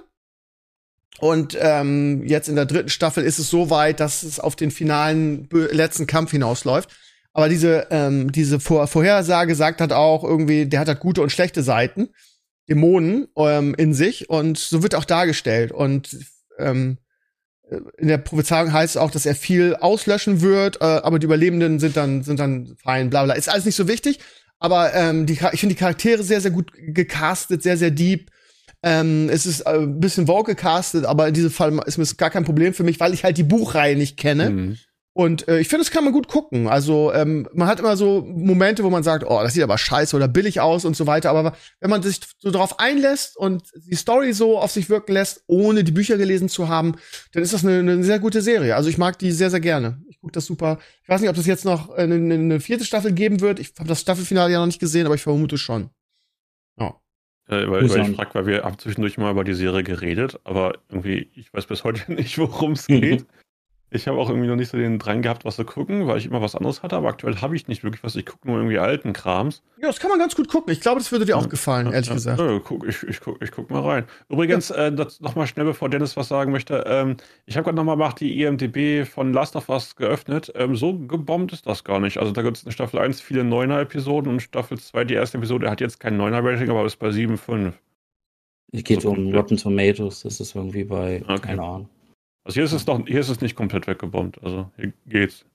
Und ähm, jetzt in der dritten Staffel ist es so weit, dass es auf den finalen letzten Kampf hinausläuft. Aber diese ähm, diese Vor Vorhersage sagt halt auch irgendwie, der hat halt gute und schlechte Seiten, Dämonen ähm, in sich. Und so wird auch dargestellt. Und ähm, in der Prophezeiung heißt es auch, dass er viel auslöschen wird, äh, aber die Überlebenden sind dann sind dann fein, bla bla. Ist alles nicht so wichtig, aber ähm, die, ich finde die Charaktere sehr, sehr gut gecastet, sehr, sehr deep. Ähm, es ist äh, ein bisschen Vogue gecastet, aber in diesem Fall ist es gar kein Problem für mich, weil ich halt die Buchreihe nicht kenne. Mhm. Und äh, ich finde, das kann man gut gucken. Also ähm, man hat immer so Momente, wo man sagt, oh, das sieht aber scheiße oder billig aus und so weiter. Aber wenn man sich so darauf einlässt und die Story so auf sich wirken lässt, ohne die Bücher gelesen zu haben, dann ist das eine, eine sehr gute Serie. Also ich mag die sehr, sehr gerne. Ich gucke das super. Ich weiß nicht, ob das jetzt noch eine, eine vierte Staffel geben wird. Ich habe das Staffelfinale ja noch nicht gesehen, aber ich vermute schon. Ja. Äh, weil, weil ich frage, weil wir haben zwischendurch mal über die Serie geredet, aber irgendwie, ich weiß bis heute nicht, worum es geht. Ich habe auch irgendwie noch nicht so den Drang gehabt, was zu gucken, weil ich immer was anderes hatte, aber aktuell habe ich nicht wirklich was. Ich gucke nur irgendwie alten Krams. Ja, das kann man ganz gut gucken. Ich glaube, das würde dir auch gefallen, ehrlich ja, gesagt. Ja, guck, ich, ich, guck, ich guck mal rein. Übrigens, ja. äh, das noch mal schnell, bevor Dennis was sagen möchte. Ähm, ich habe gerade noch mal gemacht, die I M D B von Last of Us geöffnet. Ähm, so gebombt ist das gar nicht. Also da gibt es in Staffel eins viele Neuner-Episoden und Staffel zwei, die erste Episode, hat jetzt kein Neuner-Rating, aber ist bei sieben Komma fünf. Es geht so um Rotten Tomatoes, das ist irgendwie bei, okay. keine Ahnung. Also hier ist es noch, hier ist es nicht komplett weggebombt, also hier geht's.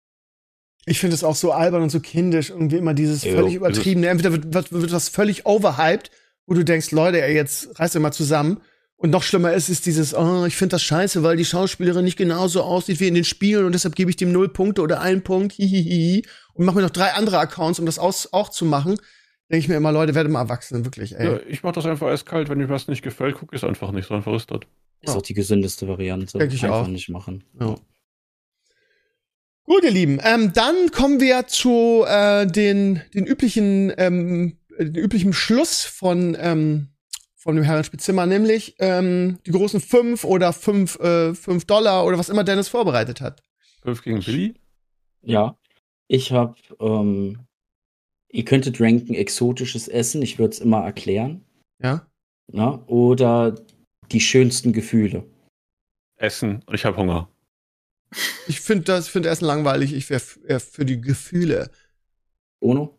Ich finde es auch so albern und so kindisch, irgendwie immer dieses jo, völlig übertriebene. Entweder wird, wird, wird was völlig overhyped, wo du denkst, Leute, ey, jetzt reißt ihr mal zusammen. Und noch schlimmer ist, ist dieses, oh, ich finde das scheiße, weil die Schauspielerin nicht genauso aussieht wie in den Spielen und deshalb gebe ich dem null Punkte oder einen Punkt, hihihi. Und mach mir noch drei andere Accounts, um das aus, auch zu machen. Denke ich mir immer, Leute, werdet mal erwachsen, wirklich, ey. Ja, ich mach das einfach eiskalt, wenn mir was nicht gefällt, guck es einfach nicht, so einfach ist das. Ist auch die gesündeste Variante. Denke ich einfach auch. nicht machen. Ja. Gut, ihr Lieben, ähm, dann kommen wir zu äh, den, den üblichen, ähm, den üblichen Schluss von, ähm, von dem Herrn Spitzzimmer, nämlich ähm, die großen fünf oder fünf, äh, fünf Dollar oder was immer Dennis vorbereitet hat. Fünf gegen Billy? Ja. Ich hab, ähm, ihr könntet ranken exotisches Essen, ich würde es immer erklären. Ja. Ja, oder die schönsten Gefühle. Essen und ich habe Hunger. Ich finde das, finde Essen langweilig. Ich wäre eher für die Gefühle. Bono?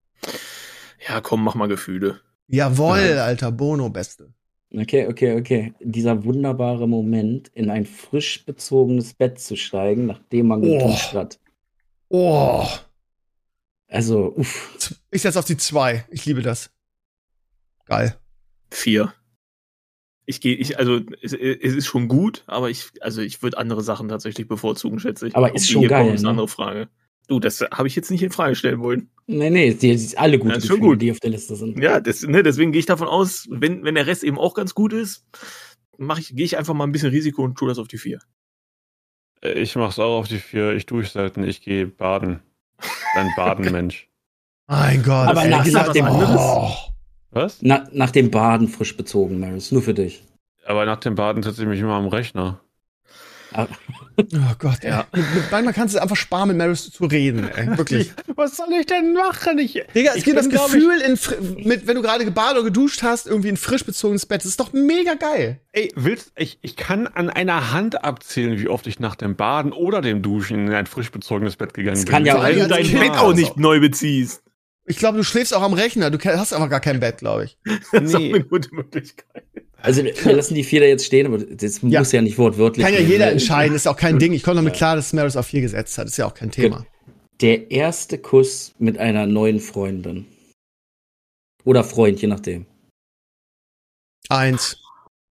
Ja, komm, mach mal Gefühle. Jawohl, ja. Alter, Bono, Beste. Okay, okay, okay. Dieser wunderbare Moment, in ein frisch bezogenes Bett zu steigen, nachdem man geduscht oh. hat. Oh. Also, uff. Ich setze auf die zwei. Ich liebe das. Geil. Vier. Ich gehe, ich, also es, es ist schon gut, aber ich, also ich würde andere Sachen tatsächlich bevorzugen, schätze ich. Aber ist schon geil, ist eine andere Frage. Du, das habe ich jetzt nicht in Frage stellen wollen. Nee, nee, die sind alle gute ja, Gefühle, gut. die auf der Liste sind. Ja, das, ne, deswegen gehe ich davon aus, wenn, wenn der Rest eben auch ganz gut ist, mache ich, gehe ich einfach mal ein bisschen Risiko und tue das auf die vier. Ich mach's auch auf die vier. Ich dusche selten. Ich gehe baden. Ein Badenmensch. Mein Gott. Aber ey, nach, nach dem oh. Was? Na, nach dem Baden frisch bezogen, Maris. Nur für dich. Aber nach dem Baden setze ich mich immer am Rechner. Ah. Oh Gott, ja. Manchmal kannst du einfach sparen, mit Maris zu reden, ey. Wirklich. Was soll ich denn machen? Ich, Digga, es ich gibt das bin, Gefühl, in, mit, wenn du gerade gebadet oder geduscht hast, irgendwie ein frisch bezogenes Bett. Das ist doch mega geil. Ey, willst, ich, ich kann an einer Hand abzählen, wie oft ich nach dem Baden oder dem Duschen in ein frisch bezogenes Bett gegangen das bin. kann ja weil du dein Bett auch nicht neu beziehst. Ich glaube, du schläfst auch am Rechner. Du hast aber gar kein Bett, glaube ich. Das ist auch eine gute Möglichkeit. Also wir lassen die vier da jetzt stehen, aber das Ja. muss ja nicht wortwörtlich Kann ja nehmen, jeder ne? entscheiden. Ist auch kein Ding. Ich komme damit klar, dass Maris auf vier gesetzt hat. Ist ja auch kein Thema. Der erste Kuss mit einer neuen Freundin. Oder Freund, je nachdem. Eins.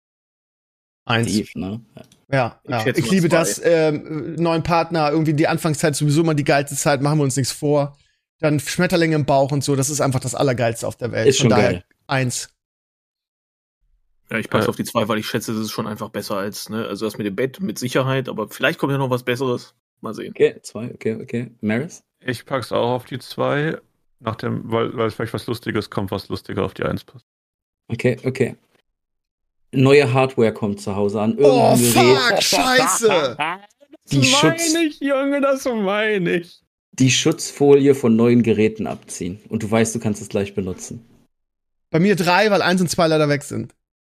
Eins. Tief, ne? Ja, Ich ja. schätze Ich mal liebe zwei. das. Ähm, neuen Partner, irgendwie die Anfangszeit ist sowieso mal die geilste Zeit, machen wir uns nichts vor. Dann Schmetterlinge im Bauch und so, das ist einfach das Allergeilste auf der Welt. Ist schon Von daher geil. eins. Ja, ich pack's Äh. auf die zwei, weil ich schätze, das ist schon einfach besser als, ne, also das mit dem Bett, mit Sicherheit, aber vielleicht kommt ja noch was Besseres. Mal sehen. Okay, zwei, okay, okay. Maris? Ich pack's auch auf die zwei, nach dem, weil, weil vielleicht was Lustiges kommt, was lustiger auf die eins passt. Okay, okay. Neue Hardware kommt zu Hause an. Oh, Irgendein Gerät. fuck, scheiße. Die das meine Schutz- ich, Junge, das meine ich. Die Schutzfolie von neuen Geräten abziehen. Und du weißt, du kannst es gleich benutzen. Bei mir drei, weil eins und zwei leider weg sind.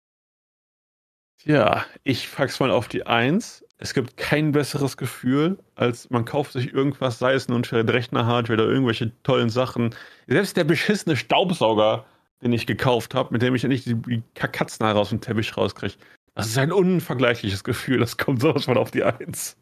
Ja, ich pack's mal auf die eins. Es gibt kein besseres Gefühl, als man kauft sich irgendwas, sei es nun Rechner-Hardware oder irgendwelche tollen Sachen. Selbst der beschissene Staubsauger, den ich gekauft habe, mit dem ich endlich die Katzenhaare aus dem Teppich rauskriege. Das ist ein unvergleichliches Gefühl. Das kommt sowas von auf die eins.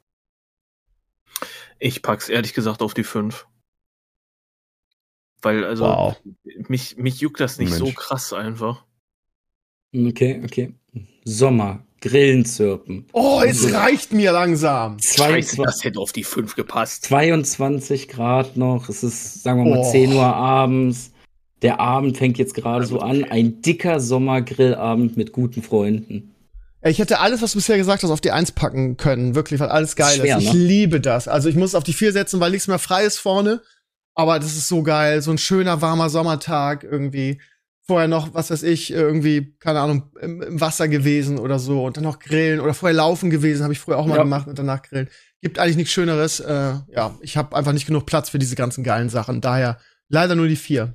Ich pack's ehrlich gesagt auf die fünf. Weil, also, Wow. mich, mich juckt das nicht Mensch. so krass einfach. Okay, okay. Sommer. Grillen zirpen. Oh, es Also- reicht mir langsam. Scheiße, zweiundzwanzig, das hätte auf die fünf gepasst. zweiundzwanzig Grad noch. Es ist, sagen wir mal, Oh. zehn Uhr abends. Der Abend fängt jetzt gerade Ja, so gut, an. okay. Ein dicker Sommergrillabend mit guten Freunden. Ich hätte alles, was du bisher gesagt hast, auf die eins packen können. Wirklich, weil alles geil ist. Schwer, Ich ne? liebe das. Also ich muss es auf die vier setzen, weil nichts mehr frei ist vorne. Aber das ist so geil. So ein schöner, warmer Sommertag irgendwie. Vorher noch, was weiß ich, irgendwie, keine Ahnung, im, im Wasser gewesen oder so. Und dann noch grillen. Oder vorher laufen gewesen, habe ich früher auch mal Ja. gemacht und danach grillen. Gibt eigentlich nichts Schöneres. Äh, ja, ich habe einfach nicht genug Platz für diese ganzen geilen Sachen. Daher leider nur die vier.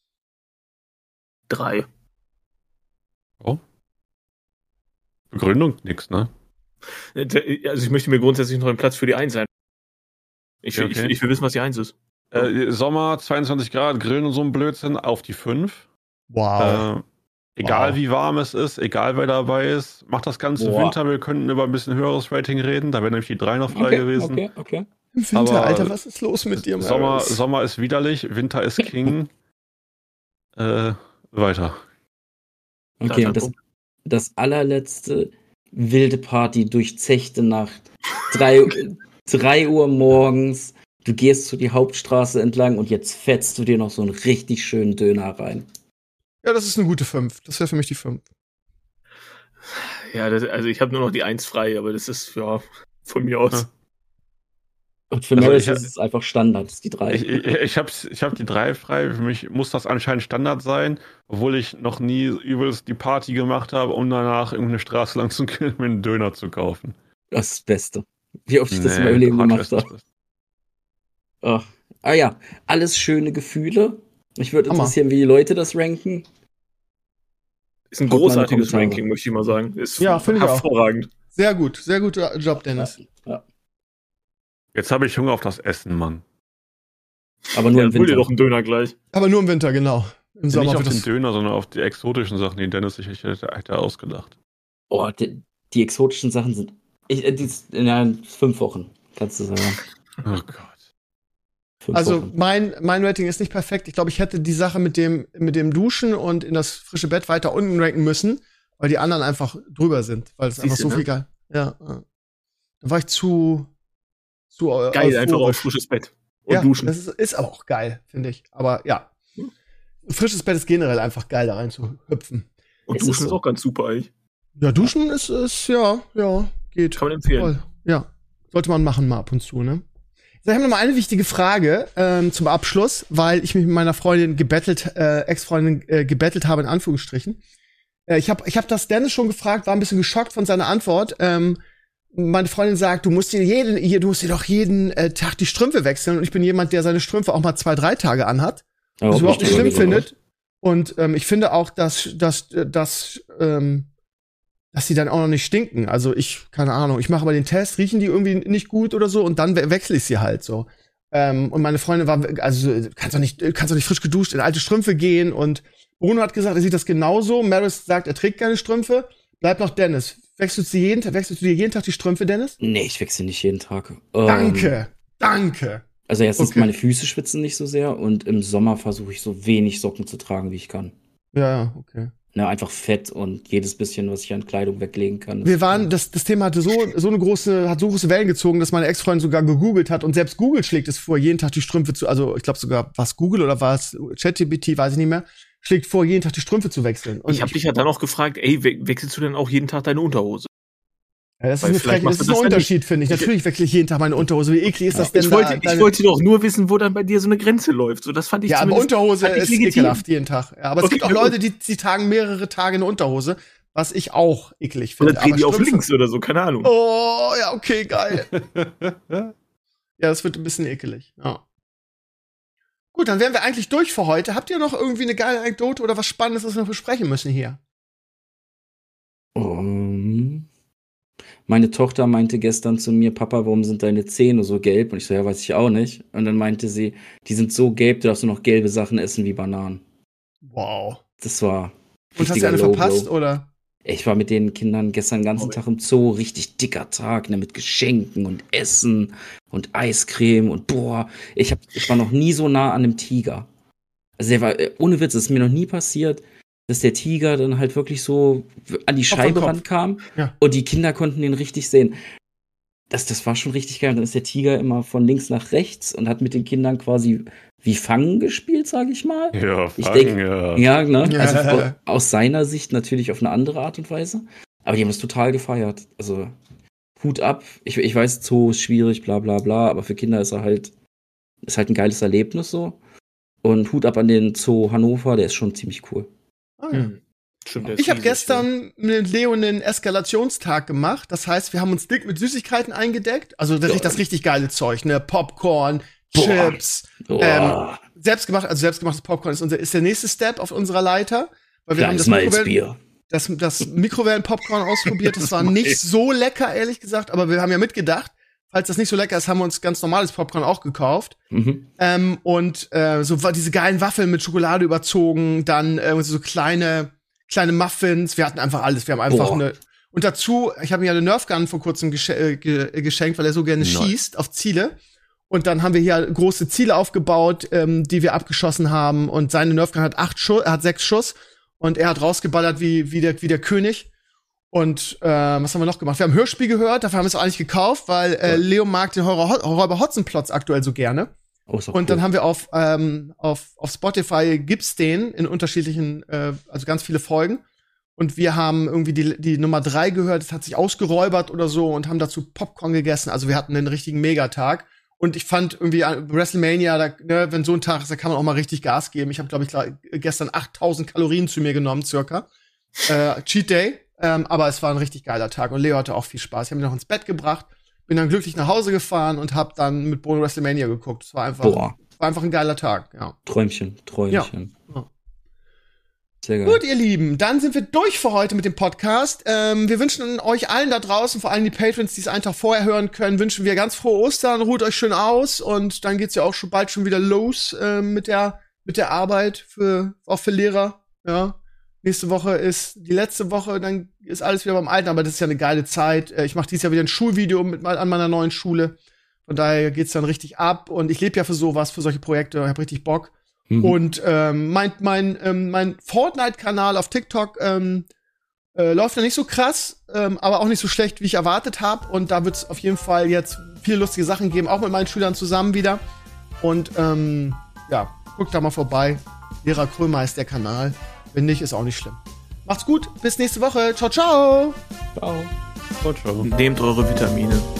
Drei. Oh. Begründung? Nix, ne? Also ich möchte mir grundsätzlich noch einen Platz für die eins ein. Ich, Okay, ich, okay. ich will wissen, was die eins ist. Äh, Sommer, zweiundzwanzig Grad, Grillen und so ein Blödsinn auf die fünf. Wow. Äh, egal Wow. wie warm es ist, egal wer dabei ist, macht das ganze Boah. Winter. Wir könnten über ein bisschen höheres Rating reden. Da wäre nämlich die drei noch frei Okay, gewesen. okay, okay. Im Winter, aber- Alter, was ist los mit dir, Sommer, Maris? Sommer ist widerlich, Winter ist King. äh, weiter. Okay, Da- und das, das allerletzte wilde Party, durchzechte Nacht. Drei, drei Uhr morgens. Du gehst so die Hauptstraße entlang und jetzt fetzt du dir noch so einen richtig schönen Döner rein. Ja, das ist eine gute fünf. Das wäre für mich die fünf. Ja, das, also ich habe nur noch die eins frei, aber das ist, ja, von mir aus. Ja. Und für Also Maris ich- ist es einfach Standard, das ist die drei. Ich, ich, ich habe ich hab die drei frei. Für mich muss das anscheinend Standard sein, obwohl ich noch nie übelst die Party gemacht habe, um danach irgendeine Straße lang zu gehen, mir einen Döner zu kaufen. Das ist das Beste. Wie oft ich das in Nee, meinem Leben Quatsch gemacht ist das. habe. Oh. Ah ja, alles schöne Gefühle. Mich würde Hammer. interessieren, wie die Leute das ranken. Ist ein Haut mal in die großartiges Kommentare. Ranking, möchte ich mal sagen. Ist Ja, finde ich auch. hervorragend. Sehr gut, sehr guter Job, Dennis. Ja. Jetzt habe ich Hunger auf das Essen, Mann. Aber nur Ja, im hol dir Winter. doch einen Döner gleich. Aber nur im Winter, genau. Im Sommer Nicht auf wird den das. Döner, sondern auf die exotischen Sachen, die Dennis sich hätte, hätte ausgedacht. Oh, die, die exotischen Sachen sind. Ich, äh, die, in ja, fünf Wochen, kannst du sagen. Oh Gott. Fünf Also Wochen. mein, mein Rating ist nicht perfekt. Ich glaube, ich hätte die Sache mit dem, mit dem Duschen und in das frische Bett weiter unten ranken müssen, weil die anderen einfach drüber sind, weil es einfach Siehste, so ne? viel geil. Ja. ja. Da war ich zu, zu eu- Geil, einfach auf euphorisch. frisches Bett. Und Ja, duschen. das ist, ist aber auch geil, finde ich. Aber ja. Frisches Bett ist generell einfach geil, da rein zu hüpfen. Und Es ist duschen ist so. auch ganz super eigentlich. Ja, duschen ist, ist ja, ja, geht. Kann man empfehlen. Voll. Ja, sollte man machen mal ab und zu, ne? So, ich habe noch mal eine wichtige Frage ähm, zum Abschluss, weil ich mich mit meiner Freundin gebettelt, äh, Ex-Freundin äh, gebettelt habe, in Anführungsstrichen. Äh, ich habe ich hab das Dennis schon gefragt, war ein bisschen geschockt von seiner Antwort. Ähm, meine Freundin sagt, du musst dir jeden, hier, du musst dir doch jeden äh, Tag die Strümpfe wechseln. Und ich bin jemand, der seine Strümpfe auch mal zwei, drei Tage anhat. Ja, Was auch überhaupt nicht nicht schlimm drüber findet. Und ähm, ich finde auch, dass, dass, dass, ähm, dass die dann auch noch nicht stinken. Also ich, keine Ahnung, ich mache mal den Test, riechen die irgendwie nicht gut oder so und dann we wechsle ich sie halt so. Ähm, und meine Freundin war, also kannst doch nicht, kannst doch nicht frisch geduscht in alte Strümpfe gehen. Und Bruno hat gesagt, er sieht das genauso. Maris sagt, er trägt keine Strümpfe. Bleibt noch Dennis. Wechselst du jeden Tag, wechselst du dir jeden Tag die Strümpfe, Dennis? Nee, ich wechsle nicht jeden Tag. Ähm, Danke, danke. Also erstens, Okay. meine Füße schwitzen nicht so sehr und im Sommer versuche ich so wenig Socken zu tragen, wie ich kann. Ja, ja, okay. Ne, einfach Fett und jedes bisschen, was ich an Kleidung weglegen kann. ist- Wir waren, das, das Thema hatte so, so eine große, hat so große Wellen gezogen, dass meine Ex-Freundin sogar gegoogelt hat und selbst Google schlägt es vor, jeden Tag die Strümpfe zu, also ich glaube sogar, war es Google oder war es ChatGPT, weiß ich nicht mehr, schlägt vor, jeden Tag die Strümpfe zu wechseln. Und ich habe dich ja dann auch gefragt, ey, we wechselst du denn auch jeden Tag deine Unterhose? Ja, das ist, eine Frech, das ist ein Unterschied, finde ich. Natürlich wechsle ich jeden Tag meine Unterhose. Wie eklig ist das denn? Ich wollte, da, ich wollte doch nur wissen, wo dann bei dir so eine Grenze läuft. So, das fand ich ja, aber Unterhose ist legitim. Ekelhaft jeden Tag. Ja, aber okay, es gibt auch Leute, die, die tragen mehrere Tage eine Unterhose, was ich auch eklig finde. Oder drehen die auf links oder so, keine Ahnung. Oh, ja, okay, geil. Ja, das wird ein bisschen ekelig. Ja. Gut, dann wären wir eigentlich durch für heute. Habt ihr noch irgendwie eine geile Anekdote oder was Spannendes, was wir noch besprechen müssen hier? Um, meine Tochter meinte gestern zu mir, Papa, warum sind deine Zähne so gelb? Und ich so, ja, weiß ich auch nicht. Und dann meinte sie, die sind so gelb, du darfst nur noch gelbe Sachen essen wie Bananen. Wow. Das war Und hast du eine Low verpasst, Low. Oder? Ich war mit den Kindern gestern den ganzen oh, Tag im Zoo, richtig dicker Tag, ne, mit Geschenken und Essen und Eiscreme und boah, ich, hab, ich war noch nie so nah an einem Tiger. Also der war, ohne Witz, es ist mir noch nie passiert, dass der Tiger dann halt wirklich so an die Scheibe rankam ja. und die Kinder konnten den richtig sehen. Das, das war schon richtig geil. Dann ist der Tiger immer von links nach rechts und hat mit den Kindern quasi wie Fangen gespielt, sage ich mal. Ja, Fangen, ich denk, ja. Ja, ne? Ja. Also aus, aus seiner Sicht natürlich auf eine andere Art und Weise. Aber die haben es total gefeiert. Also Hut ab. Ich, ich weiß, Zoo ist schwierig, bla bla bla, aber für Kinder ist er halt, ist halt ein geiles Erlebnis so. Und Hut ab an den Zoo Hannover, der ist schon ziemlich cool. Oh, ja. hm. Stimmt, ich habe gestern mit Leo einen Eskalationstag gemacht. Das heißt, wir haben uns dick mit Süßigkeiten eingedeckt. Also das, das richtig geile Zeug, ne? Popcorn, Boah. Chips. Ähm, selbstgemacht, also selbstgemachtes Popcorn ist, unser, ist der nächste Step auf unserer Leiter. Weil wir haben das, Mikrowellen, das, das Mikrowellen-Popcorn ausprobiert. Das war nicht so lecker, ehrlich gesagt. Aber wir haben ja mitgedacht, falls das nicht so lecker ist, haben wir uns ganz normales Popcorn auch gekauft. Mhm. Ähm, und äh, so diese geilen Waffeln mit Schokolade überzogen. Dann äh, so kleine kleine Muffins, wir hatten einfach alles. Wir haben einfach Boah. eine. Und dazu, ich habe mir ja eine Nerfgun vor kurzem gesch äh, geschenkt, weil er so gerne Nein. schießt auf Ziele. Und dann haben wir hier große Ziele aufgebaut, ähm, die wir abgeschossen haben. Und seine Nerfgun hat acht Schuss, er hat sechs Schuss. Und er hat rausgeballert wie, wie, der, wie der König. Und äh, was haben wir noch gemacht? Wir haben ein Hörspiel gehört, dafür haben wir es auch eigentlich gekauft, weil äh, Leo mag den Horror Räuber Hotzenplotz aktuell so gerne. Oh, und cool. Dann haben wir auf, ähm, auf, auf Spotify gibt's den in unterschiedlichen, äh, also ganz viele Folgen. Und wir haben irgendwie die, die Nummer drei gehört, es hat sich ausgeräubert oder so und haben dazu Popcorn gegessen. Also wir hatten einen richtigen Megatag. Und ich fand irgendwie WrestleMania, da, ne, wenn so ein Tag ist, da kann man auch mal richtig Gas geben. Ich habe, glaube ich, klar, gestern achttausend Kalorien zu mir genommen, circa. Äh, Cheat Day. Ähm, aber es war ein richtig geiler Tag. Und Leo hatte auch viel Spaß. Ich habe ihn noch ins Bett gebracht. Bin dann glücklich nach Hause gefahren und hab dann mit Bono WrestleMania geguckt. Es war einfach, war einfach ein geiler Tag, ja. Träumchen, Träumchen. Ja. Sehr geil. Gut, ihr Lieben, dann sind wir durch für heute mit dem Podcast. Ähm, wir wünschen euch allen da draußen, vor allem die Patrons, die es einen Tag vorher hören können, wünschen wir ganz frohe Ostern, ruht euch schön aus und dann geht's ja auch schon bald schon wieder los äh, mit der mit der Arbeit für auch für Lehrer, ja. Nächste Woche ist die letzte Woche, dann ist alles wieder beim Alten, aber das ist ja eine geile Zeit. Ich mache dieses Jahr wieder ein Schulvideo mit an meiner neuen Schule. Von daher geht's dann richtig ab. Und ich lebe ja für sowas, für solche Projekte. Ich habe richtig Bock. Mhm. Und ähm, mein, mein, ähm, mein Fortnite-Kanal auf TikTok ähm, äh, läuft ja nicht so krass, ähm, aber auch nicht so schlecht, wie ich erwartet habe. Und da wird's auf jeden Fall jetzt viele lustige Sachen geben, auch mit meinen Schülern zusammen wieder. Und ähm, ja, guckt da mal vorbei. Lehrer Krömer ist der Kanal. Wenn nicht, ist auch nicht schlimm. Macht's gut, bis nächste Woche. Ciao, ciao. Ciao. Ciao, ciao. Nehmt eure Vitamine.